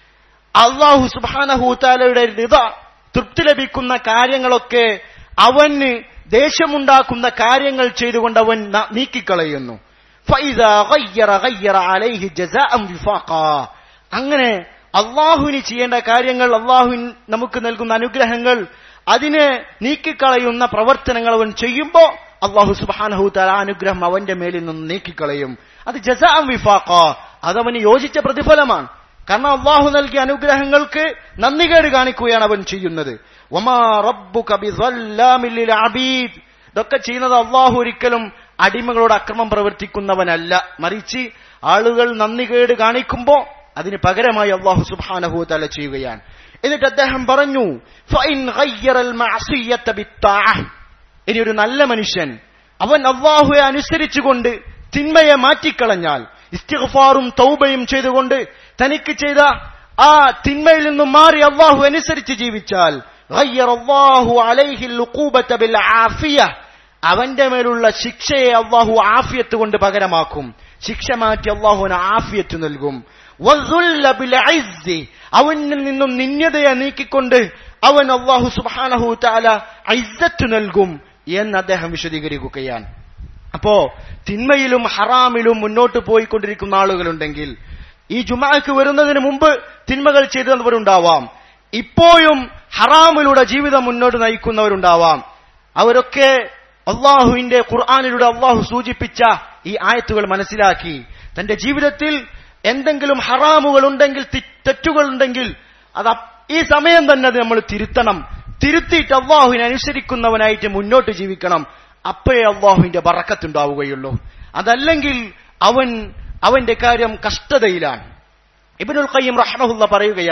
അല്ലാഹു സുബ്ഹാനഹു തആലയുടെ റിദ, തൃപ്തി ലഭിക്കുന്ന കാര്യങ്ങളൊക്കെ അവന് ദേഷ്യമുണ്ടാക്കുന്ന കാര്യങ്ങൾ ചെയ്തുകൊണ്ട് അവൻ നീക്കിക്കളയുന്നു. ഫഇദാ ഗയ്യറ അലൈഹി ജസാഅൻ വിഫാഖാ, അങ്ങനെ അല്ലാഹുവിന് ചെയ്യേണ്ട കാര്യങ്ങൾ, അല്ലാഹു നമുക്ക് നൽകുന്ന അനുഗ്രഹങ്ങൾ, അതിനെ നീക്കിക്കളയുന്ന പ്രവർത്തനങ്ങൾ അവൻ ചെയ്യുമ്പോൾ അല്ലാഹു സുബ്ഹാനഹു തആല അനുഗ്രഹം അവന്റെ മേലിൽ നിന്ന് നീക്കിക്കളയും. അത് ജസാഅൻ വിഫാഖാ, അതവന് യോജിച്ച പ്രതിഫലമാണ്. കാരണം അല്ലാഹു നൽകിയ അനുഗ്രഹങ്ങൾക്ക് നന്ദികേട് കാണിക്കുകയാണ് അവൻ ചെയ്യുന്നത്. വമാ റബ്ബുക ബിസല്ലാമിൽ ലിൽ അബീദ്, ഇതൊക്കെ ചെയ്യുന്നത് അല്ലാഹു ഒരിക്കലും അടിമകളോട് അക്രമം പ്രവർത്തിക്കുന്നവനല്ല, മറിച്ച് ആളുകൾ നന്ദികേട് കാണിക്കുമ്പോൾ അതിന് പകരമായി അല്ലാഹു സുബ്ഹാനഹു വതആല ചെയ്യുകയാണ്. എന്നിട്ട് അദ്ദേഹം പറഞ്ഞു, ഫഇൻ ഗയ്യറൽ മഅസിയത ബിത്താഅ, ഇനി ഒരു നല്ല മനുഷ്യൻ അവൻ അല്ലാഹുവെ അനുസരിച്ചുകൊണ്ട് തിന്മയെ മാറ്റിക്കളഞ്ഞാൽ, ഇസ്തിഗ്ഫാറും തൗബയും ചെയ്തുകൊണ്ട് തനിക്ക് ചെയ്ത ആ തിന്മയിൽ നിന്നും മാറി അല്ലാഹു അനുസരിച്ച് ജീവിച്ചാൽ, ഗയ്യറല്ലാഹു അലൈഹിൽ ഉഖൂബത ബിൽ ആഫിയ, അവന്റെ മേലുള്ള ശിക്ഷയെ അല്ലാഹു ആഫിയത്ത് കൊണ്ട് പകരമാക്കും. ശിക്ഷ മാറ്റി അല്ലാഹുവിന് ആഫിയത്ത് നൽകും. വസുല്ല ബിൽ ഇസ്സി, അവനിൽ നിന്നും നിന്യതയെ നീക്കിക്കൊണ്ട് അവൻ അല്ലാഹു സുബ്ഹാനഹു തആല ഇസ്സത്ത് നൽകും എന്ന് അദ്ദേഹം വിശദീകരിക്കുകയാണ്. അപ്പോ തിന്മയിലും ഹറാമിലും മുന്നോട്ട് പോയിക്കൊണ്ടിരിക്കുന്ന ആളുകളുണ്ടെങ്കിൽ, ഈ ജുമാഅക്ക് വരുന്നതിന് മുമ്പ് തിന്മകൾ ചെയ്തവരുണ്ടാവാം, ഇപ്പോഴും ഹറാമിലൂടെ ജീവിതം മുന്നോട്ട് നയിക്കുന്നവരുണ്ടാവാം. അവരൊക്കെ അല്ലാഹുവിന്റെ ഖുർആനിലൂടെ അല്ലാഹു സൂചിപ്പിച്ച ഈ ആയത്തുകൾ മനസ്സിലാക്കി തന്റെ ജീവിതത്തിൽ എന്തെങ്കിലും ഹറാമുകൾ ഉണ്ടെങ്കിൽ, തെറ്റുകൾ ഉണ്ടെങ്കിൽ അത് ഈ സമയം തന്നെ അത് നമ്മൾ തിരുത്തണം. തിരുത്തിയിട്ട് അല്ലാഹുവിനെ അനുസരിക്കുന്നവനായിട്ട് മുന്നോട്ട് ജീവിക്കണം. അപ്പോഴേ അല്ലാഹുവിന്റെ ബറക്കത്ത് ഉണ്ടാവുകയുള്ളൂ. അതല്ലെങ്കിൽ അവന്റെ കാര്യം കഷ്ടതയിലാണ്. ഇബ്നുൽ ഖയ്യിം റഹ്മഹുല്ലാഹ് പറയുകയാണ്,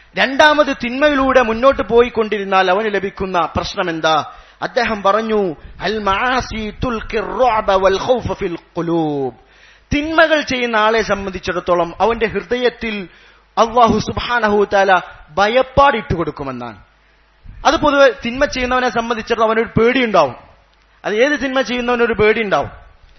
രണ്ടാമത് തിന്മയിലൂടെ മുന്നോട്ട് പോയിക്കൊണ്ടിരുന്നാൽ അവന് ലഭിക്കുന്ന പ്രശ്നം എന്താ? അദ്ദേഹം പറഞ്ഞു, അൽ മആസി തുൽഖിർ റുഅബ വൽ ഖൗഫ ഫിൽ ഖുലൂബ്. തിന്മകൾ ചെയ്യുന്ന ആളെ സംബന്ധിച്ചിടത്തോളം അവന്റെ ഹൃദയത്തിൽ അല്ലാഹു സുബ്ഹാനഹു വതആല ഭയപ്പാടിട്ട് കൊടുക്കുമെന്നാണ്. അത് പൊതുവെ തിന്മ ചെയ്യുന്നവനെ സംബന്ധിച്ചിടത്തോളം അവനൊരു പേടിയുണ്ടാവും. അത് ഏത് തിന്മ ചെയ്യുന്നവനൊരു പേടിയുണ്ടാവും.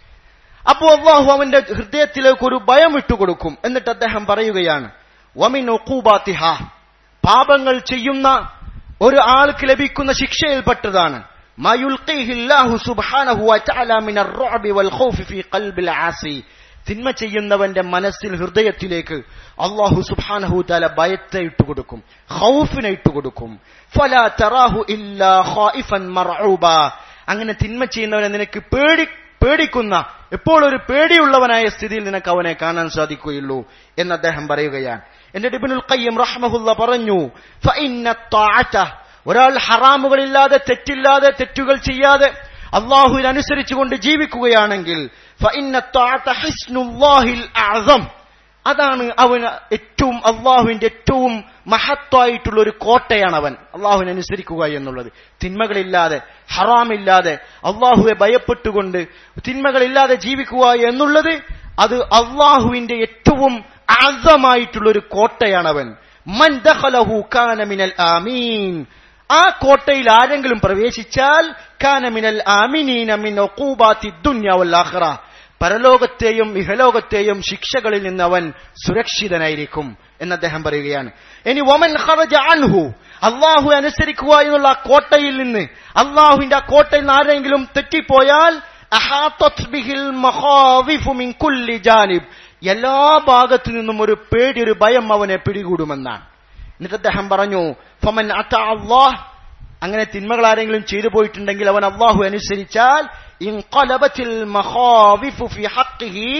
അപ്പോ അല്ലാഹു അവന്റെ ഹൃദയത്തിലേക്ക് ഒരു ഭയം ഇട്ടുകൊടുക്കും. എന്നിട്ട് അദ്ദേഹം പറയുകയാണ്, വമിൻ ഉഖൂബാതിഹ, പാപങ്ങൾ ചെയ്യുന്ന ഒരു ആൾക്ക് ലഭിക്കുന്ന ശിക്ഷയിൽപ്പെട്ടതാണ് മാ യുൽഖീഹില്ലാഹു സുബ്ഹാനഹു വതആല മിനർ റുഅബി വൽ ഖൗഫി ഫീ ഖൽബിൽ ആസി. തിന്മ ചെയ്യുന്നവന്റെ മനസ്സിൽ, ഹൃദയത്തിലേക്ക് അല്ലാഹു സുബ്ഹാനഹു വതആല ഭയത്തെ ഇട്ടുകൊടുക്കും, ഖൗഫിനെ ഇട്ടുകൊടുക്കും. ഫലാ തറാഹു ഇല്ലാ ഖായിഫൻ മർഊബ. അങ്ങനെ തിന്മ ചെയ്യുന്നവനെ നിനക്ക് പേടിക്കുന്ന, എപ്പോൾ ഒരു പേടിയുള്ളവനായ സ്ഥിതിയിൽ നിനക്ക് അവനെ കാണാൻ സാധിക്കുകയുള്ളൂ എന്ന് അദ്ദേഹം പറയുകയാണ്. എന്നിട്ട് ഇബ്നുൽ ഖയ്യിം റഹ്മഹുല്ലാ പറഞ്ഞു, ഫഇന്ന ത്വാഅത, ഒരാൾ ഹറാമുകളില്ലാതെ, തെറ്റില്ലാതെ, തെറ്റുകൾ ചെയ്യാതെ അല്ലാഹുവിനെ അനുസരിച്ചുകൊണ്ട് ജീവിക്കുകയാണെങ്കിൽ ഫഇന്ന ത്വാഅത ഹിസ്നുല്ലാഹിൽ അഅസം, അതാണ് അവന് ഏറ്റവും, അല്ലാഹുവിന്റെ ഏറ്റവും മഹത്വായിട്ടുള്ള ഒരു കോട്ടയാണ് അവൻ അല്ലാഹുവിനെ അനുസരിക്കുക എന്നുള്ളത്. തിന്മകളില്ലാതെ, ഹറാമില്ലാതെ, അല്ലാഹുവെ ഭയപ്പെട്ടുകൊണ്ട് തിന്മകളില്ലാതെ ജീവിക്കുക എന്നുള്ളത് അത് അല്ലാഹുവിന്റെ ഏറ്റവും അഅസമായിട്ടുള്ള ഒരു കോട്ടയാണവൻ. മൻ ദഖലഹു കാന മിനൽ ആമീൻ, ആ കോട്ടയിൽ ആരെങ്കിലും പ്രവേശിച്ചാൽ കാന മിനൽ ആമിനീന മിൻ ഉഖൂബാത്തി ദുനിയ വൽ ആഖിറ, പരലോകത്തെയും ഇഹലോകത്തെയും ശിക്ഷകളിൽ നിന്ന് അവൻ സുരക്ഷിതനായിരിക്കും എന്ന് അദ്ദേഹം പറയുകയാണ്. ഇനി വമൻ ഖറജ അൻഹു, അല്ലാഹു അനുസരിക്കുക എന്നുള്ള കോട്ടയിൽ നിന്ന്, അല്ലാഹുവിന്റെ ആ കോട്ടയിൽ നിന്ന് ആരെങ്കിലും തെറ്റിപ്പോയാൽ അഹാതത് ബിഹിൽ മഖാവിഫു മിൻ കുല്ലി ജാനിബ്, എല്ലാ ഭാഗത്തു നിന്നും ഒരു പേടി, ഒരു ഭയം അവനെ പിടികൂടുമെന്നാണ്. എന്നിട്ട് അദ്ദേഹം പറഞ്ഞു, ഫമൻ അതാ അല്ലാഹ്, അങ്ങനെ തിന്മകൾ ആരെങ്കിലും ചെയ്തു പോയിട്ടുണ്ടെങ്കിൽ അവൻ അല്ലാഹു അനുസരിച്ചാൽ ഇൻഖലബത്തിൽ മഖാവിഫു ഫി ഹഖ്ഖിഹി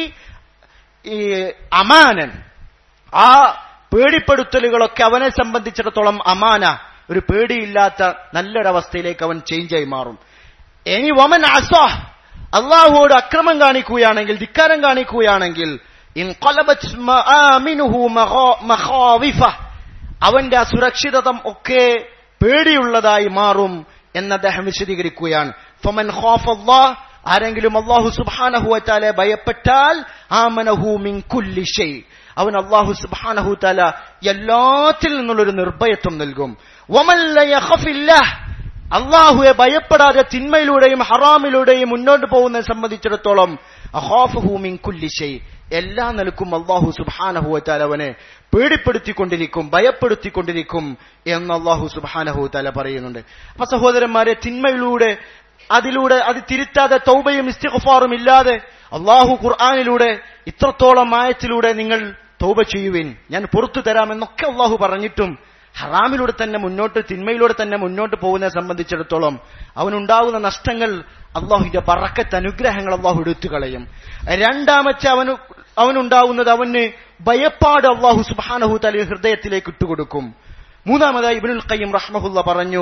അമാനൻ, ആ പേടിപ്പെടുത്തലുകളൊക്കെ അവനെ സംബന്ധിച്ചിടത്തോളം അമാന, ഒരു പേടിയില്ലാത്ത നല്ലൊരവസ്ഥയിലേക്ക് അവൻ ചേഞ്ചായി മാറും. ഇനി വമൻ അസാഹ്, അല്ലാഹുവോട് അക്രമം കാണിക്കുകയാണെങ്കിൽ, ധിക്കാരം കാണിക്കുകയാണെങ്കിൽ ഇൻഖലബത് മആമിനുഹു മഖാവിഫ, അവന്റെ അസുരക്ഷിതത്വം ഒക്കെ പേടിയുള്ളതായി മാറും എന്ന് അദ്ദേഹം വിശദീകരിക്കുകയാണ്. ഫമൻ ഖാഫല്ലാഹ്, ആരെങ്കിലും അല്ലാഹു സുബ്ഹാനഹു വതആല ഭയപ്പെട്ടാൽ ആമനഹു മിൻ കുല്ലി ഷൈ, അവൻ അല്ലാഹു സുബ്ഹാനഹു വതആല എല്ലാത്തിൽ നിന്നുള്ളൊരു നിർഭയത്വം നൽകും. വമൻ ല യഖഫില്ലാഹ്, അല്ലാഹുവെ ഭയപ്പെടാതെ തിന്മയിലൂടെയും ഹറാമിലൂടെയും മുന്നോട്ട് പോകുന്നതിനെ സംബന്ധിച്ചിടത്തോളം അഖാഫുഹു മിൻ കുല്ലി ഷൈ, എല്ലാ നിലക്കും അല്ലാഹു സുബ്ഹാനഹു വതആല അവനെ പേടിപ്പെടുത്തിക്കൊണ്ടിരിക്കും, ഭയപ്പെടുത്തിക്കൊണ്ടിരിക്കും എന്ന് അല്ലാഹു സുബ്ഹാനഹു വതആല പറയുന്നുണ്ട്. അപ്പൊ സഹോദരന്മാരെ, തിന്മയിലൂടെ അതിലൂടെ അത് തിരുത്താതെ തൗബയും ഇസ്തിഗ്ഫാറും ഇല്ലാതെ അല്ലാഹു ഖുർആനിലൂടെ ഇത്രത്തോളം ആയത്തിലൂടെ നിങ്ങൾ തൗബ ചെയ്യുവിൻ, ഞാൻ പുറത്തു തരാമെന്നൊക്കെ അല്ലാഹു പറഞ്ഞിട്ടും ഹറാമിലൂടെ തന്നെ മുന്നോട്ട്, തിന്മയിലൂടെ തന്നെ മുന്നോട്ട് പോകുന്നതിനെ സംബന്ധിച്ചിടത്തോളം അവനുണ്ടാകുന്ന നഷ്ടങ്ങൾ, അല്ലാഹുവിന്റെ ബറക്കത്ത്, അനുഗ്രഹങ്ങൾ അല്ലാഹു എടുത്തു കളയും. രണ്ടാമത്തെ അവനുണ്ടാകുന്നത് അവന് ഭയപ്പാട് അല്ലാഹു സുബ്ഹാനഹു തആല ഹൃദയത്തിലേക്ക് ഇട്ടുകൊടുക്കും. മൂന്നാമതായി ഇബ്നുൽ ഖയ്യിം റഹ്മഹുല്ലാ പറഞ്ഞു,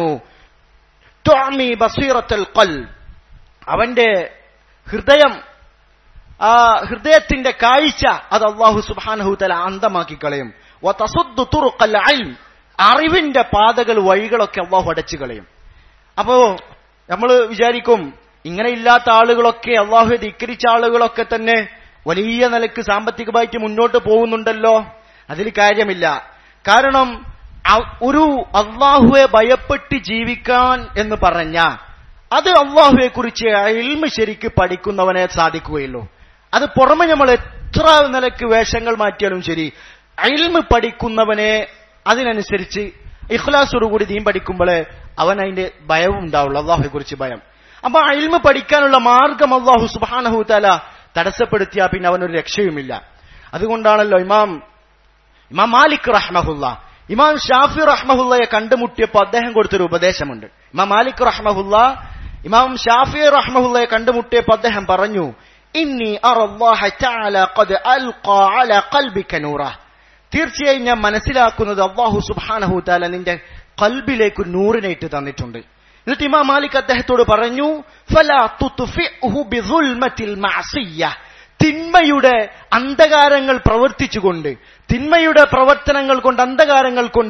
തുഅമി ബസീറത്തുൽ ഖൽബ്, അവന്റെ ഹൃദയം, ആ ഹൃദയത്തിന്റെ കാഴ്ച അത് അല്ലാഹു സുബ്ഹാനഹു തആല അന്ധമാക്കി കളയും. വതസുദ്ദു തുറുഖൽ ഇൽം, അറിവിന്റെ പാതകൾ, വഴികളൊക്കെ അല്ലാഹു അടച്ചു കളയും. അപ്പോ നമ്മൾ വിചാരിക്കും, ഇങ്ങനെ ഇല്ലാത്ത ആളുകളൊക്കെ, അല്ലാഹുവെ ധിക്കരിച്ച ആളുകളൊക്കെ തന്നെ വലിയ നിലക്ക് സാമ്പത്തികമായിട്ട് മുന്നോട്ട് പോകുന്നുണ്ടല്ലോ. അതിൽ കാര്യമില്ല. കാരണം ഒരു അല്ലാഹുവെ ഭയപ്പെട്ട് ജീവിക്കാൻ എന്ന് പറഞ്ഞ അത് അല്ലാഹുവെ കുറിച്ച് ഇൽമ് ശരിക്ക് പഠിക്കുന്നവനെ സാധിക്കുകയുള്ളൂ. അത് പുറമെ നമ്മൾ എത്ര നിലക്ക് വേഷങ്ങൾ മാറ്റിയാലും ശരി, ഇൽമ് പഠിക്കുന്നവനെ അതിനനുസരിച്ച് ഇഖ്ലാസോടുകൂടി ദീൻ പഠിക്കുമ്പോഴേ അവൻ അതിന്റെ ഭയവും ഉണ്ടാവുള്ളൂ, അല്ലാഹുവെ കുറിച്ച് ഭയം. അപ്പൊ ആ ഇൽമ് പഠിക്കാനുള്ള മാർഗം അല്ലാഹു സുബ്ഹാനഹു തആല തടസ്സപ്പെടുത്തിയാ പിന്നെ അവനൊരു രക്ഷയുമില്ല. അതുകൊണ്ടാണല്ലോ ഇമാം മാലിക് റഹ്മഹുല്ലാ ഇമാം ഷാഫി റഹ്മഹുല്ലയെ കണ്ടുമുട്ടിയപ്പോൾ അദ്ദേഹം കൊടുത്തൊരു ഉപദേശമുണ്ട്. ഇമാം മാലിക് റഹ്മഹുല്ലാ ഇമാം ഷാഫി റഹ്മഹുല്ലയെ കണ്ടുമുട്ടിയപ്പോൾ അദ്ദേഹം പറഞ്ഞു, ഇന്നി അറല്ലാഹ തആല ഖദ് അൽഖാ അലാ ഖൽബിക നൂറ, തീർച്ചയായും ഞാൻ മനസ്സിലാക്കുന്നത് അല്ലാഹു സുബ്ഹാനഹു തആല നിന്റെ ഖൽബിലേക്ക് നൂറിനെ ഇട്ട് തന്നിട്ടുണ്ട്. എന്നിട്ട് ഇമാം മാലിക് അദ്ദേഹത്തോട് പറഞ്ഞു, ഫലാ തുത്ഫിഉഹു ബിദുൽമത്തിൽ മഅസിയ്യ, തിന്മയുടെ അന്ധകാരങ്ങൾ പ്രവർത്തിച്ചുകൊണ്ട്, തിന്മയുടെ പ്രവർത്തനങ്ങൾ കൊണ്ട്, അന്ധകാരങ്ങൾ കൊണ്ട്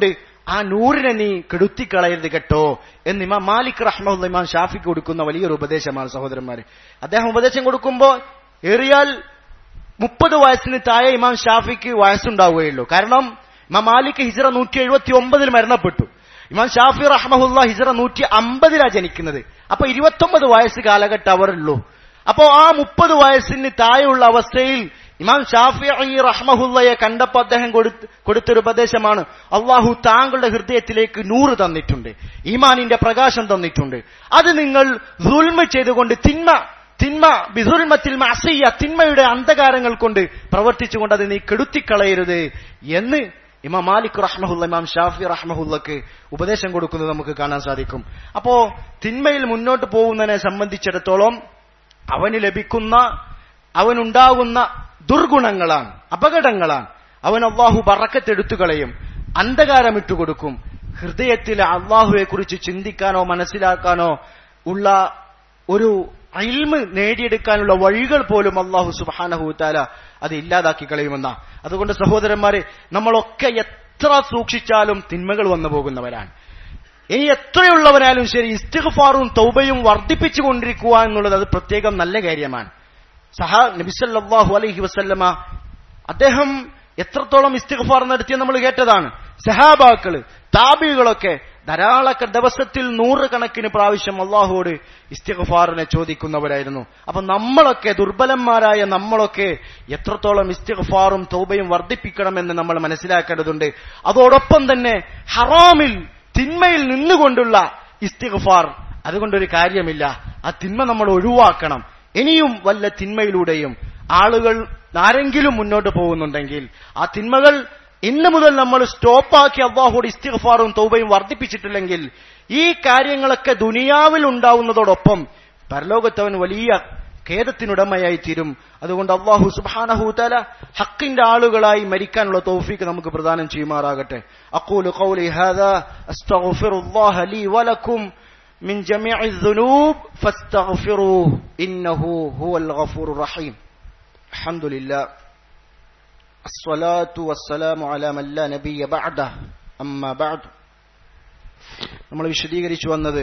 ആ നൂറിനെ നീ കെടുത്തിക്കളയരുത് കേട്ടോ എന്ന് ഇമാം മാലിക് റഹ്മത്തുള്ളാഹി ഇമാം ഷാഫിക്ക് കൊടുക്കുന്ന വലിയൊരു ഉപദേശമാണ് സഹോദരന്മാരെ. അദ്ദേഹം ഉപദേശം കൊടുക്കുമ്പോൾ ഏറിയാൽ 30 വയസ്സിന് താഴെ ഇമാം ഷാഫിക്ക് വയസ്സുണ്ടാവുകയുള്ളൂ. കാരണം ഇമാം മാലിക് ഹിജ്റ 179 മരണപ്പെട്ടു. ഇമാം ഷാഫി റഹ്മത്തുള്ളാഹി ഹിജ്റ 150 ജനിക്കുന്നത്. അപ്പൊ 29 വയസ്സ് കാലഘട്ടം അവരുള്ളൂ. അപ്പോ ആ 30 വയസ്സിന് താഴെയുള്ള അവസ്ഥയിൽ ഇമാം ഷാഫിഈ റഹ്മത്തുള്ളാഹിയെ കണ്ടപ്പോൾ അദ്ദേഹം കൊടുത്തൊരു ഉപദേശമാണ്, അള്ളാഹു താങ്കളുടെ ഹൃദയത്തിലേക്ക് നൂറ് തന്നിട്ടുണ്ട്, ഈമാനിന്റെ പ്രകാശം തന്നിട്ടുണ്ട്. അത് നിങ്ങൾ ദുൽമ ചെയ്തുകൊണ്ട് തിന്മയുടെ അന്ധകാരങ്ങൾ കൊണ്ട് പ്രവർത്തിച്ചുകൊണ്ട് അത് നീ കെടുത്തിക്കളയരുത് എന്ന് ഇമാം മാലിക് റഹ്മത്തുള്ളാഹി ഇമാം ഷാഫി റഹ്മത്തുള്ളാഹിക്ക് ഉപദേശം കൊടുക്കുന്നത് നമുക്ക് കാണാൻ സാധിക്കും. അപ്പോ തിന്മയിൽ മുന്നോട്ട് പോകുന്നതിനെ സംബന്ധിച്ചിടത്തോളം അവനുണ്ടാകുന്ന ദുർഗുണങ്ങളാണ്, അപകടങ്ങളാണ്. അവൻ അള്ളാഹു ബറക്കത്ത് കളയും, അന്ധകാരം ഇട്ടുകൊടുക്കും. ഹൃദയത്തിൽ അള്ളാഹുവെ കുറിച്ച് ചിന്തിക്കാനോ മനസ്സിലാക്കാനോ ഉള്ള ഒരു ഇൽമ് നേടിയെടുക്കാനുള്ള വഴികൾ പോലും അള്ളാഹു സുബ്ഹാനഹു വതആല അത് ഇല്ലാതാക്കി കളയുമെന്ന. അതുകൊണ്ട് സഹോദരന്മാരെ, നമ്മളൊക്കെ എത്ര സൂക്ഷിച്ചാലും തിന്മകൾ വന്നു പോകുന്നവരാണ്. ഇനി എത്രയുള്ളവരാലും ശരി, ഇസ്തിഗ്ഫാറും തൗബയും വർദ്ധിപ്പിച്ചു കൊണ്ടിരിക്കുക എന്നുള്ളത് അത് പ്രത്യേകം നല്ല കാര്യമാണ്. നബി സല്ലല്ലാഹു അലൈഹി വസല്ലമ അദ്ദേഹം എത്രത്തോളം ഇസ്തിഗ്ഫാർ നടത്തിയെന്ന് നമ്മൾ കേട്ടതാണ്. സഹാബാക്കള്, താബികളൊക്കെ ധാരാളം ദിവസത്തിൽ 100 കണക്കിന് പ്രാവശ്യം അള്ളാഹുവോട് ഇസ്തിഗ്ഫാറിനെ ചോദിക്കുന്നവരായിരുന്നു. അപ്പൊ നമ്മളൊക്കെ, ദുർബലന്മാരായ നമ്മളൊക്കെ എത്രത്തോളം ഇസ്തിഗ്ഫാറും തൗബയും വർദ്ധിപ്പിക്കണമെന്ന് നമ്മൾ മനസ്സിലാക്കേണ്ടതുണ്ട്. അതോടൊപ്പം തന്നെ ഹറാമിൽ, തിന്മയിൽ നിന്നുകൊണ്ടുള്ള ഇസ്തിഗ്ഫാർ, അതുകൊണ്ടൊരു കാര്യമില്ല. ആ തിന്മ നമ്മൾ ഒഴിവാക്കണം. ഇനിയും വല്ല തിന്മയിലൂടെയും ആരെങ്കിലും മുന്നോട്ട് പോകുന്നുണ്ടെങ്കിൽ ആ തിന്മകൾ ഇന്ന് മുതൽ നമ്മൾ സ്റ്റോപ്പാക്കി അല്ലാഹുവോട് ഇസ്തിഗ്ഫാറും തൗബയും വർദ്ധിപ്പിച്ചിട്ടില്ലെങ്കിൽ ഈ കാര്യങ്ങളൊക്കെ ദുനിയാവിൽ ഉണ്ടാവുന്നതോടൊപ്പം പരലോകത്തവൻ വലിയ ഖേദത്തിനുടമയായി തീരും. അതുകൊണ്ട് അല്ലാഹു സുബ്ഹാനഹു വതആല ഹഖിന്റെ ആളുകളായി മരിക്കാനുള്ള തൗഫീഖ് നമുക്ക് പ്രദാനം ചെയ്യുമാറാകട്ടെ. അഖൂലു ഖൗലി ഹാദാ അസ്തഗ്ഫിറുല്ലാഹ ലീ വലക്കും മിൻ ജമീഇ ദുനൂബ് ഫസ്തഗ്ഫിറൂഹു ഇന്നഹു ഹുവൽ ഗഫൂറുർ റഹീം. അൽഹംദുലില്ലാഹ് അസ്സലാത്തു വസ്സലാമു അലാ മൻ ലാ നബിയ്യ ബഅദഹു അമ്മാ ബഅദ്. നമ്മൾ വിശദീകരിച്ചു വന്നത്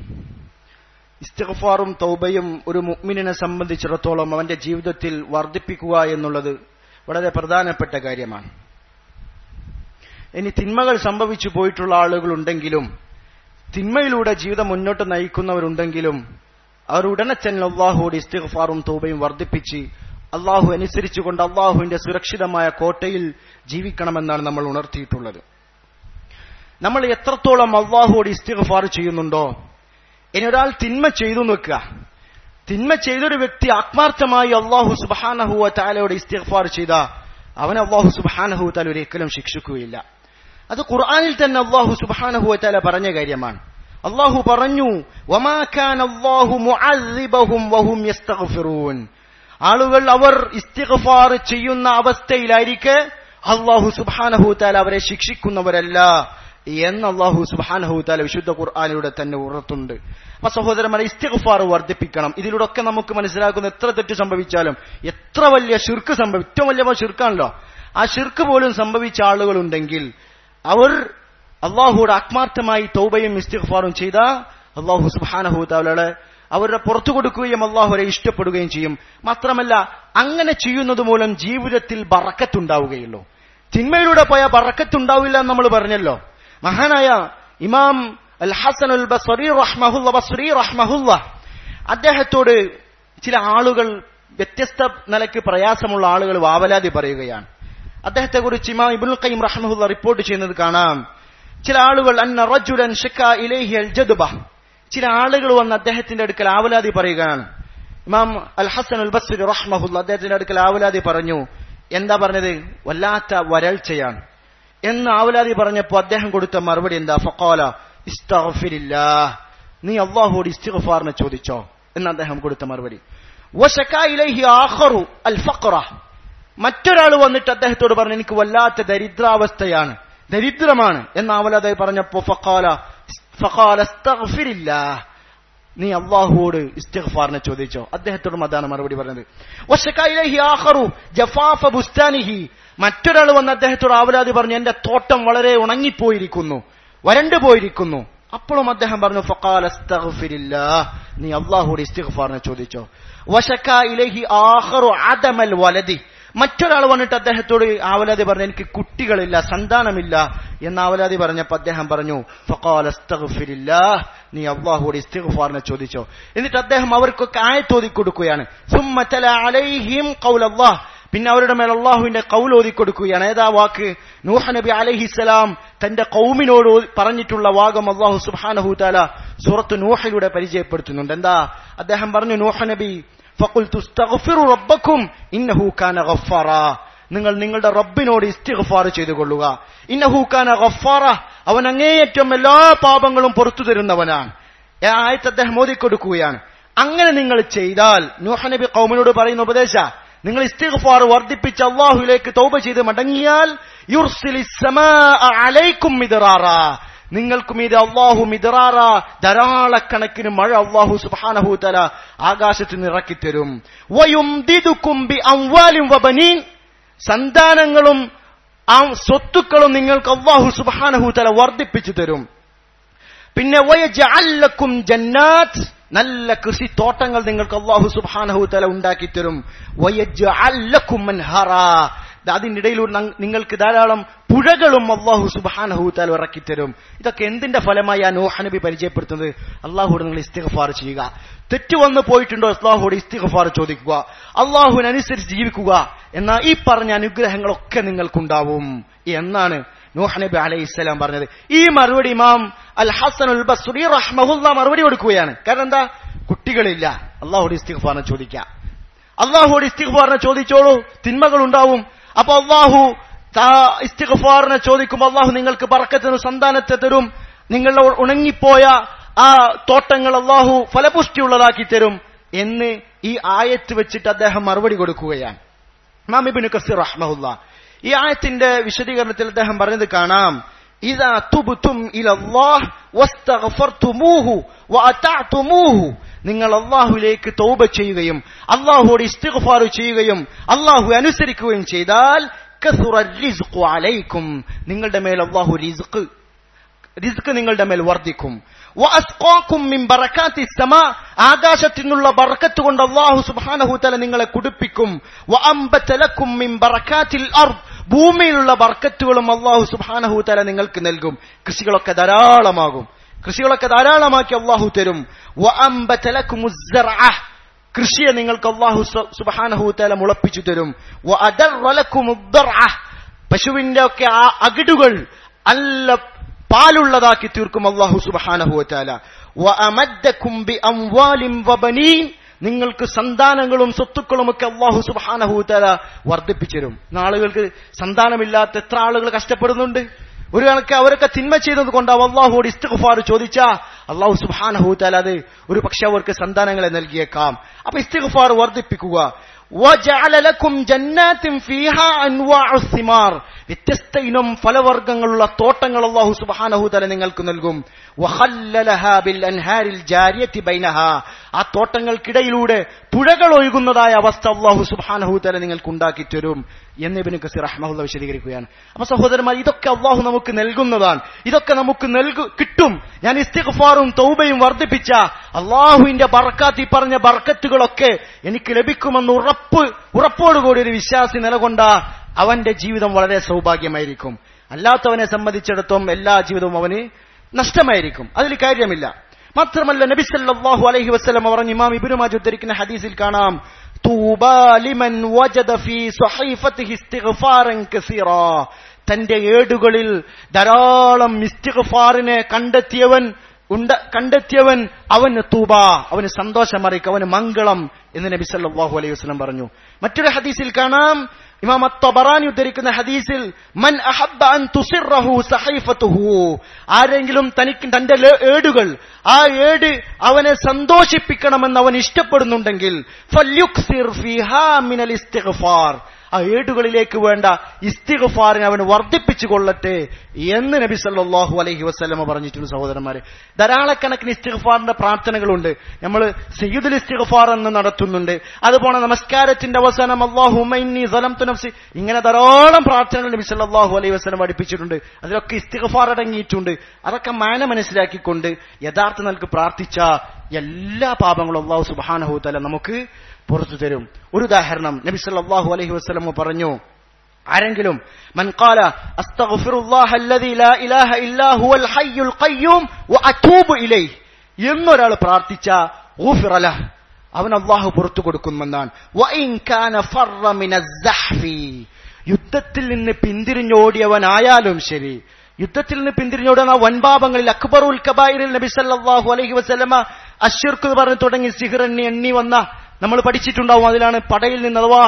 ഇസ്തിഗ്ഫാറും തൗബയും ഒരു മുഅ്മിനിനെ സംബന്ധിച്ചിടത്തോളം അവന്റെ ജീവിതത്തിൽ വർദ്ധിപ്പിക്കുക എന്നുള്ളത് വളരെ പ്രധാനപ്പെട്ട കാര്യമാണ്. ഇനി തിന്മകൾ സംഭവിച്ചു പോയിട്ടുള്ള ആളുകളുണ്ടെങ്കിലും, തിന്മയിലൂടെ ജീവിതം മുന്നോട്ട് നയിക്കുന്നവരുണ്ടെങ്കിലും, അവർ ഉടനെ തന്നെ അല്ലാഹുവോട് ഇസ്തിഗ്ഫാറും തൗബയും വർദ്ധിപ്പിച്ച് അള്ളാഹു അനുസരിച്ചുകൊണ്ട് അള്ളാഹുവിന്റെ സുരക്ഷിതമായ കോട്ടയിൽ ജീവിക്കണമെന്നാണ് നമ്മൾ ഉണർത്തിയിട്ടുള്ളത്. നമ്മൾ എത്രത്തോളം അള്ളാഹുവോട് ഇസ്തിഗ്ഫാർ ചെയ്യുന്നുണ്ടോ, ഇനി ഒരാൾ തിന്മ ചെയ്തു നിൽക്കുക, തിന്മ ചെയ്തൊരു വ്യക്തി ആത്മാർത്ഥമായി അല്ലാഹു സുബ്ഹാനഹു വതആലയോട് ഇസ്തിഗ്ഫാർ ചെയ്ത അവനെ അല്ലാഹു സുബ്ഹാനഹു വതആല ഒരിക്കലും ശിക്ഷിക്കുകയില്ല. അത് ഖുർആനിൽ തന്നെ അല്ലാഹു സുബ്ഹാനഹു വതആല പറഞ്ഞ കാര്യമാണ്. അല്ലാഹു പറഞ്ഞു, വമാ കാന അല്ലാഹു മുഅദ്ദിബഹും വഹും യസ്തഗ്ഫിറൂൻ. ആളുകൾ അവർ ഇസ്തിഗ്ഫാർ ചെയ്യുന്ന അവസ്ഥയിലായിരിക്കെ അല്ലാഹു സുബ്ഹാനഹു വതആല അവരെ ശിക്ഷിക്കുന്നവരല്ല എന്ന് അല്ലാഹു സുബ്ഹാനഹു വതആല വിശുദ്ധ ഖുർആനിലൂടെ തന്നെ ഉണർത്തുന്നുണ്ട്. അപ്പൊ സഹോദരന്മാരെ, ഇസ്തിഗ്ഫാർ വർദ്ധിപ്പിക്കണം. ഇതിലൂടെ ഒക്കെ നമുക്ക് മനസ്സിലാക്കുന്ന എത്ര തെറ്റ് സംഭവിച്ചാലും, എത്ര വലിയ ശിർക്ക് ഏറ്റവും വലിയ ശിർക്കാണല്ലോ, ആ ശിർക്ക് പോലും സംഭവിച്ച ആളുകളുണ്ടെങ്കിൽ അവർ അല്ലാഹുവോട് ആത്മാർത്ഥമായി തൗബയും ഇസ്തിഗ്ഫാറും ചെയ്ത അല്ലാഹു സുബ്ഹാനഹു വതആല അവരുടെ പുറത്തു കൊടുക്കുകയും അല്ലാഹുവരെ ഇഷ്ടപ്പെടുകയും ചെയ്യും. മാത്രമല്ല, അങ്ങനെ ചെയ്യുന്നത് മൂലം ജീവിതത്തിൽ ബറക്കത്തുണ്ടാവുകയുള്ളൂ. തിന്മയിലൂടെ പോയ ബറക്കത്തുണ്ടാവില്ല എന്ന് നമ്മൾ പറഞ്ഞല്ലോ. മഹാനായ ഇമാം അൽ ഹസൻ അൽ ബസ്രി റഹ്മഹുല്ലാ അദ്ദേഹത്തോട് ചില ആളുകൾ, വ്യത്യസ്ത നിലയ്ക്ക് പ്രയാസമുള്ള ആളുകൾ വാവലാതി പറയുകയാണ്. അദ്ദേഹത്തെ കുറിച്ച് ഇമാം ഇബ്നുൽ ഖയ്യിം റഹ്മഹുല്ലാ റിപ്പോർട്ട് ചെയ്യുന്നത് കാണാം. ചില ആളുകൾ അന്ന റജുലൻ ശക്കാ ഇലൈഹി അൽ ജദ്ബ, ചില ആളുകൾ വന്ന് അദ്ദേഹത്തിന്റെ അടുക്കൽ ആവലാതി പറയുകയാണ്. ഇമാം അൽ ഹസൻ അൽ ബസ്രി റഹ്മഹുല്ലാ അദ്ദേഹത്തിന്റെ അടുക്കൽ ആവലാതി പറഞ്ഞു. എന്താ പറഞ്ഞത്? വല്ലാത്ത വരൾച്ചയാണ് എന്ന് ആവലാതി പറഞ്ഞപ്പോൾ അദ്ദേഹം കൊടുത്ത മറുപടി എന്താ? ഫഖാല ഇസ്തഗ്ഫിരില്ലാഹ്, നീ അല്ലാഹുവോട് ഇസ്തിഗ്ഫാറിനെ ചോദിച്ചോ എന്ന് അദ്ദേഹം കൊടുത്ത മറുപടി. വശകാ ഇലൈഹി ആഖറു അൽ ഫഖറ, മറ്റൊരാൾ വന്നിട്ട് അദ്ദേഹത്തോട് പറഞ്ഞു, എനിക്ക് വല്ലാത്ത ദരിദ്രാവസ്ഥയാണ്, ദരിദ്രമാണ് എന്ന് ആവലാതി പറഞ്ഞപ്പോ ഫഖാല ഇസ്തഗ്ഫിരില്ലാഹ്, നീ അല്ലാഹുവോട് ഇസ്തിഗ്ഫാറിനെ ചോദിച്ചോ. അദ്ദേഹത്തോടും അതാണ് മറുപടി പറഞ്ഞത്. വശകാ ഇലൈഹി ആഖറു ജഫാഫ ബുസ്താനിഹി, മറ്റൊരാൾ വന്ന് അദ്ദേഹത്തോട് ആവലാതി പറഞ്ഞു, എന്റെ തോട്ടം വളരെ ഉണങ്ങിപ്പോയിരിക്കുന്നു, വരണ്ടു പോയിരിക്കുന്നു. അപ്പോഴും അദ്ദേഹം പറഞ്ഞു ഫഖാല അസ്തഗ്ഫിരില്ലാഹ്, നീ അല്ലാഹുവോട് ഇസ്തിഗ്ഫാറിനെ ചോദിച്ചോ. വശകാ ഇലൈഹി ആഖറു അദമൽ വലദി, മറ്റൊരാൾ വന്നിട്ട് അദ്ദേഹത്തോട് ആവലാതി പറഞ്ഞു എനിക്ക് കുട്ടികളില്ല, സന്താനമില്ല എന്ന ആവലാതി പറഞ്ഞപ്പോൾ അദ്ദേഹം പറഞ്ഞു ഫഖാല അസ്തഗ്ഫിരില്ലാഹ്, നീ അല്ലാഹുവോട് ഇസ്തിഗ്ഫാറിനെ ചോദിച്ചോ. എന്നിട്ട് അദ്ദേഹം അവർക്കൊക്കെ ആയത്ത് ഓതി കൊടുക്കുകയാണ്. സുമ്മ തല അലൈഹിം ഖൗലല്ലാഹ്, പിന്നെ അവരുടെ മേൽ അള്ളാഹുവിന്റെ ഖൗൽ ഓതി കൊടുക്കുകയാണ്. ഏതാ വാക്ക്? നൂഹ് നബി അലൈഹിസ്സലാം തന്റെ ഖൗമിനോട് പറഞ്ഞിട്ടുള്ള വാഗം അല്ലാഹു സുബ്ഹാനഹു തആല സൂറത്ത് നൂഹിലൂടെ പരിചയപ്പെടുത്തുന്നുണ്ട്. എന്താ അദ്ദേഹം പറഞ്ഞു? നൂഹ് നബി ഫഖുൽതു അസ്തഗ്ഫിറു റബ്ബക്കും ഇന്നഹു കാന ഗഫാറാ, നിങ്ങൾ നിങ്ങളുടെ റബ്ബിനോട് ഇസ്തിഗ്ഫാർ ചെയ്തുകൊള്ളുക. ഇന്നഹു കാന ഗഫാറാ, അവൻ അങ്ങേയറ്റം എല്ലാ പാപങ്ങളും പുറത്തു തരുന്നവനാണ്. ആയത്ത് അദ്ദേഹം ഓതിക്കൊടുക്കുകയാണ്. അങ്ങനെ നിങ്ങൾ ചെയ്താൽ, നൂഹ് നബി ഖൗമിനോട് പറയുന്ന ഉപദേശ, നിങ്ങൾ ഇസ്തിഗ്ഫാർ വർദ്ധിപ്പിച്ച് അല്ലാഹുവിലേക്ക് തൗബ ചെയ്ത് മടങ്ങിയാൽ യുർസിലിസ് സമാഅ അലൈക്കും മിദ്റാറാ, നിങ്ങൾക്കും ഇത് അല്ലാഹു മിദ്റാറ, ധാരാളക്കണക്കിന് മഴ അല്ലാഹു സുബ്ഹാനഹു തആല ആകാശത്ത് നിന്ന് ഇറക്കിത്തരും. വയുംദിദുകും ബി അംവാലിൻ വബനീൻ, സന്താനങ്ങളും സ്വത്തുക്കളും നിങ്ങൾക്ക് അല്ലാഹു സുബ്ഹാനഹു തആല വർദ്ധിപ്പിച്ചു തരും. പിന്നെ വയജഅൽ ലക്കും ജന്നാത്ത്, നല്ല കൃഷിത്തോട്ടങ്ങൾ നിങ്ങൾക്ക് അല്ലാഹു സുബ്ഹാനഹു തആല ഉണ്ടാക്കി തരും. വയജഅൽ ലക്കും അൻഹാറാ, അതിനിടയിലൂടെ നിങ്ങൾക്ക് ധാരാളം പുഴകളും അല്ലാഹു സുബ്ഹാനഹു തആല ഇറക്കിത്തരും. ഇതൊക്കെ എന്തിന്റെ ഫലമായി ആ നൂഹ് നബി പരിചയപ്പെടുത്തുന്നത്? അല്ലാഹുവോട് നിങ്ങൾ ഇസ്തിഗ്ഫാർ ചെയ്യുക. തെറ്റ് വന്നു പോയിട്ടുണ്ടോ അല്ലാഹുവോട് ഇസ്തിഗ്ഫാർ ചോദിക്കുക, അല്ലാഹുവിനനുസരിച്ച് ജീവിക്കുക, എന്നാൽ ഈ പറഞ്ഞ അനുഗ്രഹങ്ങളൊക്കെ നിങ്ങൾക്കുണ്ടാവും എന്നാണ് നൂഹ് നബി അലൈഹിസ്സലാം പറഞ്ഞത്. ഈ മറുപടി ഇമാം അൽ ഹസനുൽ ബസ്രി റഹ്മഹുല്ലാ മറുപടി കൊടുക്കുകയാണ്. കാരണം എന്താ? കുട്ടികളില്ല, അല്ലാഹുവോട് ഇസ്തിഗ്ഫാറിനെ ചോദിക്കാം. അല്ലാഹുവോട് ഇസ്തിഗ്ഫാറിനെ ചോദിച്ചോളൂ, തിന്മകൾ ഉണ്ടാവും. അപ്പൊ അല്ലാഹു ഇസ്തിഗ്ഫാറിനെ ചോദിക്കുമ്പോൾ അല്ലാഹു നിങ്ങൾക്ക് ബർക്കത്തിന് സന്താനത്തെ തരും. നിങ്ങളുടെ ഉണങ്ങിപ്പോയ ആ തോട്ടങ്ങൾ അല്ലാഹു ഫലപുഷ്ടിയുള്ളതാക്കി തരും എന്ന് ഈ ആയത്ത് വെച്ചിട്ട് അദ്ദേഹം മറുപടി കൊടുക്കുകയാണ്. ഇമാം ഇബ്നു കസീർ റഹ്മഹുല്ലാ ഈ ആയത്തിന്റെ വിശദീകരണത്തിൽ അദ്ദേഹം പറഞ്ഞത് കാണാം. ഇദാ തുബ്തും ഇലല്ലാഹ് വസ്തഗ്ഫർതുമൂഹു വഅതഅതുമൂഹു, നിങ്ങൾ അല്ലാഹുവിലേക്ക് തൗബ ചെയ്യുകയും അല്ലാഹുവോട് ഇസ്തിഗ്ഫാർ ചെയ്യുകയും അല്ലാഹു അനുസരിക്കുകയും ചെയ്താൽ കസുറ റിസ്ഖു അലൈക്കും, നിങ്ങളുടെ മേൽ അല്ലാഹു റിസ്ക് നിങ്ങളുടെ മേൽ വർദ്ധിക്കും. വഅസ്ഖാകും മിൻ ബറകാതിസ് സമാ, ആകാശത്തിൽ നിന്നുള്ള ബർക്കത്ത് കൊണ്ട് അല്ലാഹു സുബ്ഹാനഹു തആല നിങ്ങളെ കുടിപ്പിക്കും. വഅംബത ലക്കും മിൻ ബറകാതിൽ അർദ്, ഭൂമിയിലുള്ള ബർക്കത്തുകളും അല്ലാഹു സുബ്ഹാനഹു തആല നിങ്ങൾക്ക് നൽകും. കൃഷികളൊക്കെ ധാരാളമാകും, കൃഷികളൊക്കെ ധാരാളമാക്കി അല്ലാഹു തരും. വഅംബത ലക്കുമുസ് സറഅ, കൃഷിയെ നിങ്ങൾക്ക് അല്ലാഹു സുബ്ഹാനഹു തആല മുളപ്പിച്ചു തരും. വഅദറ ലക്കുമുദ് ദർഅ, പശുവിന്റെ ഒക്കെ ആ അകിടുകൾ നല്ല പാലുള്ളതാക്കി തീർക്കും അല്ലാഹു സുബ്ഹാനഹു വതആല. വഅമദ്ദകും ബിഅംവാലിൻ വബനീൻ, നിങ്ങൾക്ക് സന്താനങ്ങളും സ്വത്തുക്കളും ഒക്കെ അല്ലാഹു സുബ്ഹാനഹു വതആല വർദ്ധിപ്പിച്ചു തരും. ആളുകൾക്ക് സന്താനമില്ലാത്ത എത്ര ആളുകൾ കഷ്ടപ്പെടുന്നുണ്ട്. ഒരു കണക്ക് അവരൊക്കെ തിന്മ ചെയ്തത് കൊണ്ടാവും അല്ലാഹുവോട് ഇസ്തിഗ്ഫാർ ചോദിച്ചാ അല്ലാഹു സുബ്ഹാനഹു വതആല അത് ഒരു പക്ഷെ അവർക്ക് സന്താനങ്ങളെ നൽകിയേക്കാം. അപ്പൊ ഇസ്തിഗ്ഫാർ വർദ്ധിപ്പിക്കുക. വജഅല ലക്കും ജന്നാത്തിൻ ഫീഹാ അൻവാഉസ് സിമാർ, വ്യത്യസ്ത ഇനം ഫലവർഗ്ഗങ്ങളുള്ള തോട്ടങ്ങൾ അല്ലാഹു സുബ്ഹാനഹു തആല നിങ്ങൾക്ക് നൽകും. വഖല്ലലഹാ ബിൽ അൻഹാരിൽ ജാരിയതി ബൈനഹാ, ആ തോട്ടങ്ങൾക്കിടയിലൂടെ പുഴകൾ ഒഴുകുന്നതായ അവസ്ഥ അല്ലാഹു സുബ്ഹാനഹു തആല നിങ്ങൾക്ക് ഉണ്ടാക്കി തരും എന്ന് ഇബ്നു കസീർ റഹ്മഹുല്ലാ വിശദീകരിക്കുകയാണ്. അപ്പൊ സഹോദരന്മാർ, ഇതൊക്കെ അല്ലാഹു നമുക്ക് നൽകുന്നതാണ്, ഇതൊക്കെ നമുക്ക് കിട്ടും. ഞാൻ ഇസ്തിഗ്ഫാറും തൗബയും വർദ്ധിപ്പിച്ച അല്ലാഹുവിന്റെ ബർക്കത്ത്, ഈ പറഞ്ഞ ബർക്കത്തുകളൊക്കെ എനിക്ക് ലഭിക്കുമെന്ന് ഉറപ്പോടുകൂടി ഒരു വിശ്വാസി നിലകൊണ്ട അവന്റെ ജീവിതം വളരെ സൗഭാഗ്യമായിരിക്കും. അല്ലാത്തവനെ സംബന്ധിച്ചിടത്തോളം എല്ലാ ജീവിതവും അവന് നഷ്ടമായിരിക്കും, അതിൽ കാര്യമില്ല. മാത്രമല്ല നബി സല്ലല്ലാഹു അലൈഹി വസല്ലം പറഞ്ഞു, ഇമാം ഇബ്നു മാജ ഉദ്ധരിക്കുന്ന ഹദീസിൽ കാണാം, തൂബാ ലിമൻ വജദ ഫീ സ്വഹീഫതിഹി ഇസ്തിഗ്ഫാറൻ കസീറാ, തന്റെ ഏടുകളിൽ ധാരാളം ഇസ്തിഗ്ഫാറിനെ കണ്ടെത്തിയവൻ അവന് തൂബ, അവന് സന്തോഷം അറിയിക്കും, അവന് മംഗളം എന്ന് നബി സല്ലല്ലാഹു അലൈഹി വസല്ലം പറഞ്ഞു. മറ്റൊരു ഹദീസിൽ കാണാം, ഇമാം അത്ത്-തബറാനി ഉദ്ധരിക്കുന്ന ഹദീസിൽ, മൻ അഹബ്ബ അൻ തുസിറഹു സഹീഫതുഹു, ആരെങ്കിലും തനിക്ക് തന്റെ ഏടുകൾ, ആ ഏട് അവനെ സന്തോഷിപ്പിക്കണമെന്ന് അവൻ ഇഷ്ടപ്പെടുന്നുണ്ടെങ്കിൽ ഫല്യുക്സിർ ഫീഹാ മിനൽ ഇസ്തിഗ്ഫാർ, ആ ഏടുകളിലേക്ക് വേണ്ട ഇസ്തിഗ്ഫാറിനെ അവൻ വർദ്ധിപ്പിച്ചു കൊള്ളട്ടെ എന്ന് നബി സല്ലല്ലാഹു അലൈഹി വസല്ലമ പറഞ്ഞിട്ടുണ്ട്. സഹോദരന്മാരെ, ധാരാളക്കണക്കിന് ഇസ്തിഗ്ഫാറിന്റെ പ്രാർത്ഥനകളുണ്ട്. നമ്മൾ സയ്യിദുൽ ഇസ്തിഗ്ഫാർ എന്ന് നടത്തുന്നുണ്ട്. അതുപോലെ നമസ്കാരത്തിന്റെ അവസാനം അല്ലാഹുമ്മ ഇന്നി സലംതു നഫ്സി, ഇങ്ങനെ ധാരാളം പ്രാർത്ഥനകൾ നബി സല്ലല്ലാഹു അലൈഹി വസല്ലം പഠിപ്പിച്ചിട്ടുണ്ട്. അതിലൊക്കെ ഇസ്തിഗ്ഫാർ അടങ്ങിയിട്ടുണ്ട്. അതൊക്കെ മാന മനസ്സിലാക്കിക്കൊണ്ട് യഥാർത്ഥ നിലക്ക് പ്രാർത്ഥിച്ച എല്ലാ പാപങ്ങളും അല്ലാഹു സുബ്ഹാനഹു വ തആല നമുക്ക് പുറത്തു തരും. ഒരു ഉദാഹരണം നബി സല്ലല്ലാഹു അലൈഹി വസല്ലം പറഞ്ഞു, ആരെങ്കിലും മൻ ഖാല അസ്തഗ്ഫിറുല്ലാഹ അല്ലദീ ലാ ഇലാഹ ഇല്ലാ ഹുവൽ ഹയ്യുൽ ഖയ്യൂം വഅതൂബു ഇലൈഹി എന്നൊരാൾ പ്രാർത്ഥിച്ച ഗുഫിറ ലഹ്, അവൻ അല്ലാഹു പുറത്തു കൊടുക്കുമെന്നാണ്. വഇൻ കാന ഫറ മിനസ്സഹ്ഫി, യുദ്ധത്തിൽ നിന്ന് പിന്തിരിഞ്ഞോടിയവനായാലും ശരി, യുദ്ധത്തിൽ നിന്ന് പിന്തിരിഞ്ഞോടുന്ന വൻപാപങ്ങളിൽ അക്ബറുൽ കബായിറിൽ നബി സല്ലല്ലാഹു അലൈഹി വസല്ലമ അശ്ശിർക്ക് എന്ന് പറഞ്ഞു തുടങ്ങി സിഹ്ർ എണ്ണി വന്ന നമ്മൾ പഠിച്ചിട്ടുണ്ടാവും. അതിലാണ് പടയിൽ നിന്ന് അഥവാ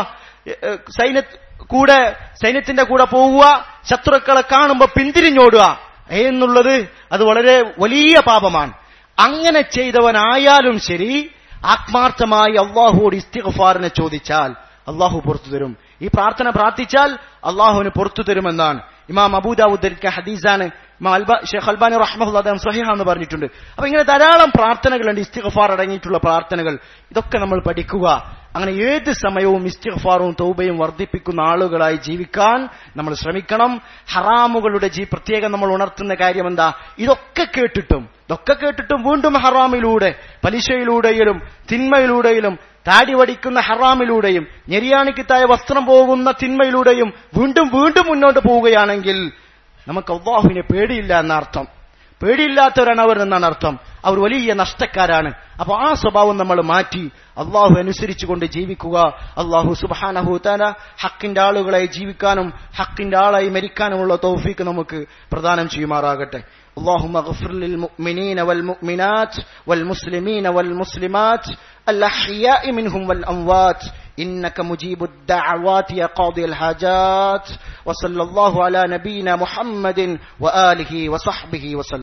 സൈന്യത്തിന്റെ കൂടെ പോവുക, ശത്രുക്കളെ കാണുമ്പോൾ പിന്തിരിഞ്ഞോടുക എന്നുള്ളത് അത് വളരെ വലിയ പാപമാണ്. അങ്ങനെ ചെയ്തവനായാലും ശരി, ആത്മാർത്ഥമായി അള്ളാഹുവോട് ഇസ്തിഗ്ഫാറിനെ ചോദിച്ചാൽ അള്ളാഹു പുറത്തു തരും. ഈ പ്രാർത്ഥന പ്രാർത്ഥിച്ചാൽ അള്ളാഹുവിന് പുറത്തു തരുമെന്നാണ് ഇമാം അബൂദാവൂദ് ഹദീസാണ്. ഷെയ്ഖ് അൽബാനി റഹ്മഹുല്ലാഹ് അദ്ദേഹം സ്വഹീഹ് എന്ന് പറഞ്ഞിട്ടുണ്ട്. അപ്പൊ ഇങ്ങനെ ധാരാളം പ്രാർത്ഥനകളുണ്ട്, ഇസ്തിഗ്ഫാർ അടങ്ങിയിട്ടുള്ള പ്രാർത്ഥനകൾ. ഇതൊക്കെ നമ്മൾ പഠിക്കുക. അങ്ങനെ ഏത് സമയവും ഇസ്തിഗ്ഫാറും തൗബയും വർദ്ധിപ്പിക്കുന്ന ആളുകളായി ജീവിക്കാൻ നമ്മൾ ശ്രമിക്കണം. ഹറാമുകളുടെ പ്രത്യേകം നമ്മൾ ഉണർത്തുന്ന കാര്യം എന്താ? ഇതൊക്കെ കേട്ടിട്ടും വീണ്ടും ഹറാമിലൂടെ, പലിശയിലൂടെയും തിന്മയിലൂടെയും, താടി വടിക്കുന്ന ഹറാമിലൂടെയും, ഞെരിയാണിക്കത്തായ വസ്ത്രം പോകുന്ന തിന്മയിലൂടെയും വീണ്ടും മുന്നോട്ട് പോവുകയാണെങ്കിൽ നമുക്ക് അല്ലാഹുവിനെ പേടിയില്ല എന്നർത്ഥം. പേടിയില്ലാത്തവരാണ് അവർ എന്നാണ് അർത്ഥം. അവർ വലിയ നഷ്ടക്കാരാണ്. അപ്പൊ ആ സ്വഭാവം നമ്മൾ മാറ്റി അള്ളാഹു അനുസരിച്ചുകൊണ്ട് ജീവിക്കുക. അള്ളാഹു സുബ്ഹാനഹു വ തആല ഹക്കിന്റെ ആളുകളായി ജീവിക്കാനും ഹക്കിന്റെ ആളായി മരിക്കാനുമുള്ള തൗഫീക്ക് നമുക്ക് പ്രദാനം ചെയ്യുമാറാകട്ടെ. اللهم اغفر للمؤمنين والمؤمنات والمسلمين والمسلمات الأحياء منهم والأموات إنك مجيب الدعوات يا قاضي الحاجات. وصلى الله على نبينا محمد وآله وصحبه وسلم.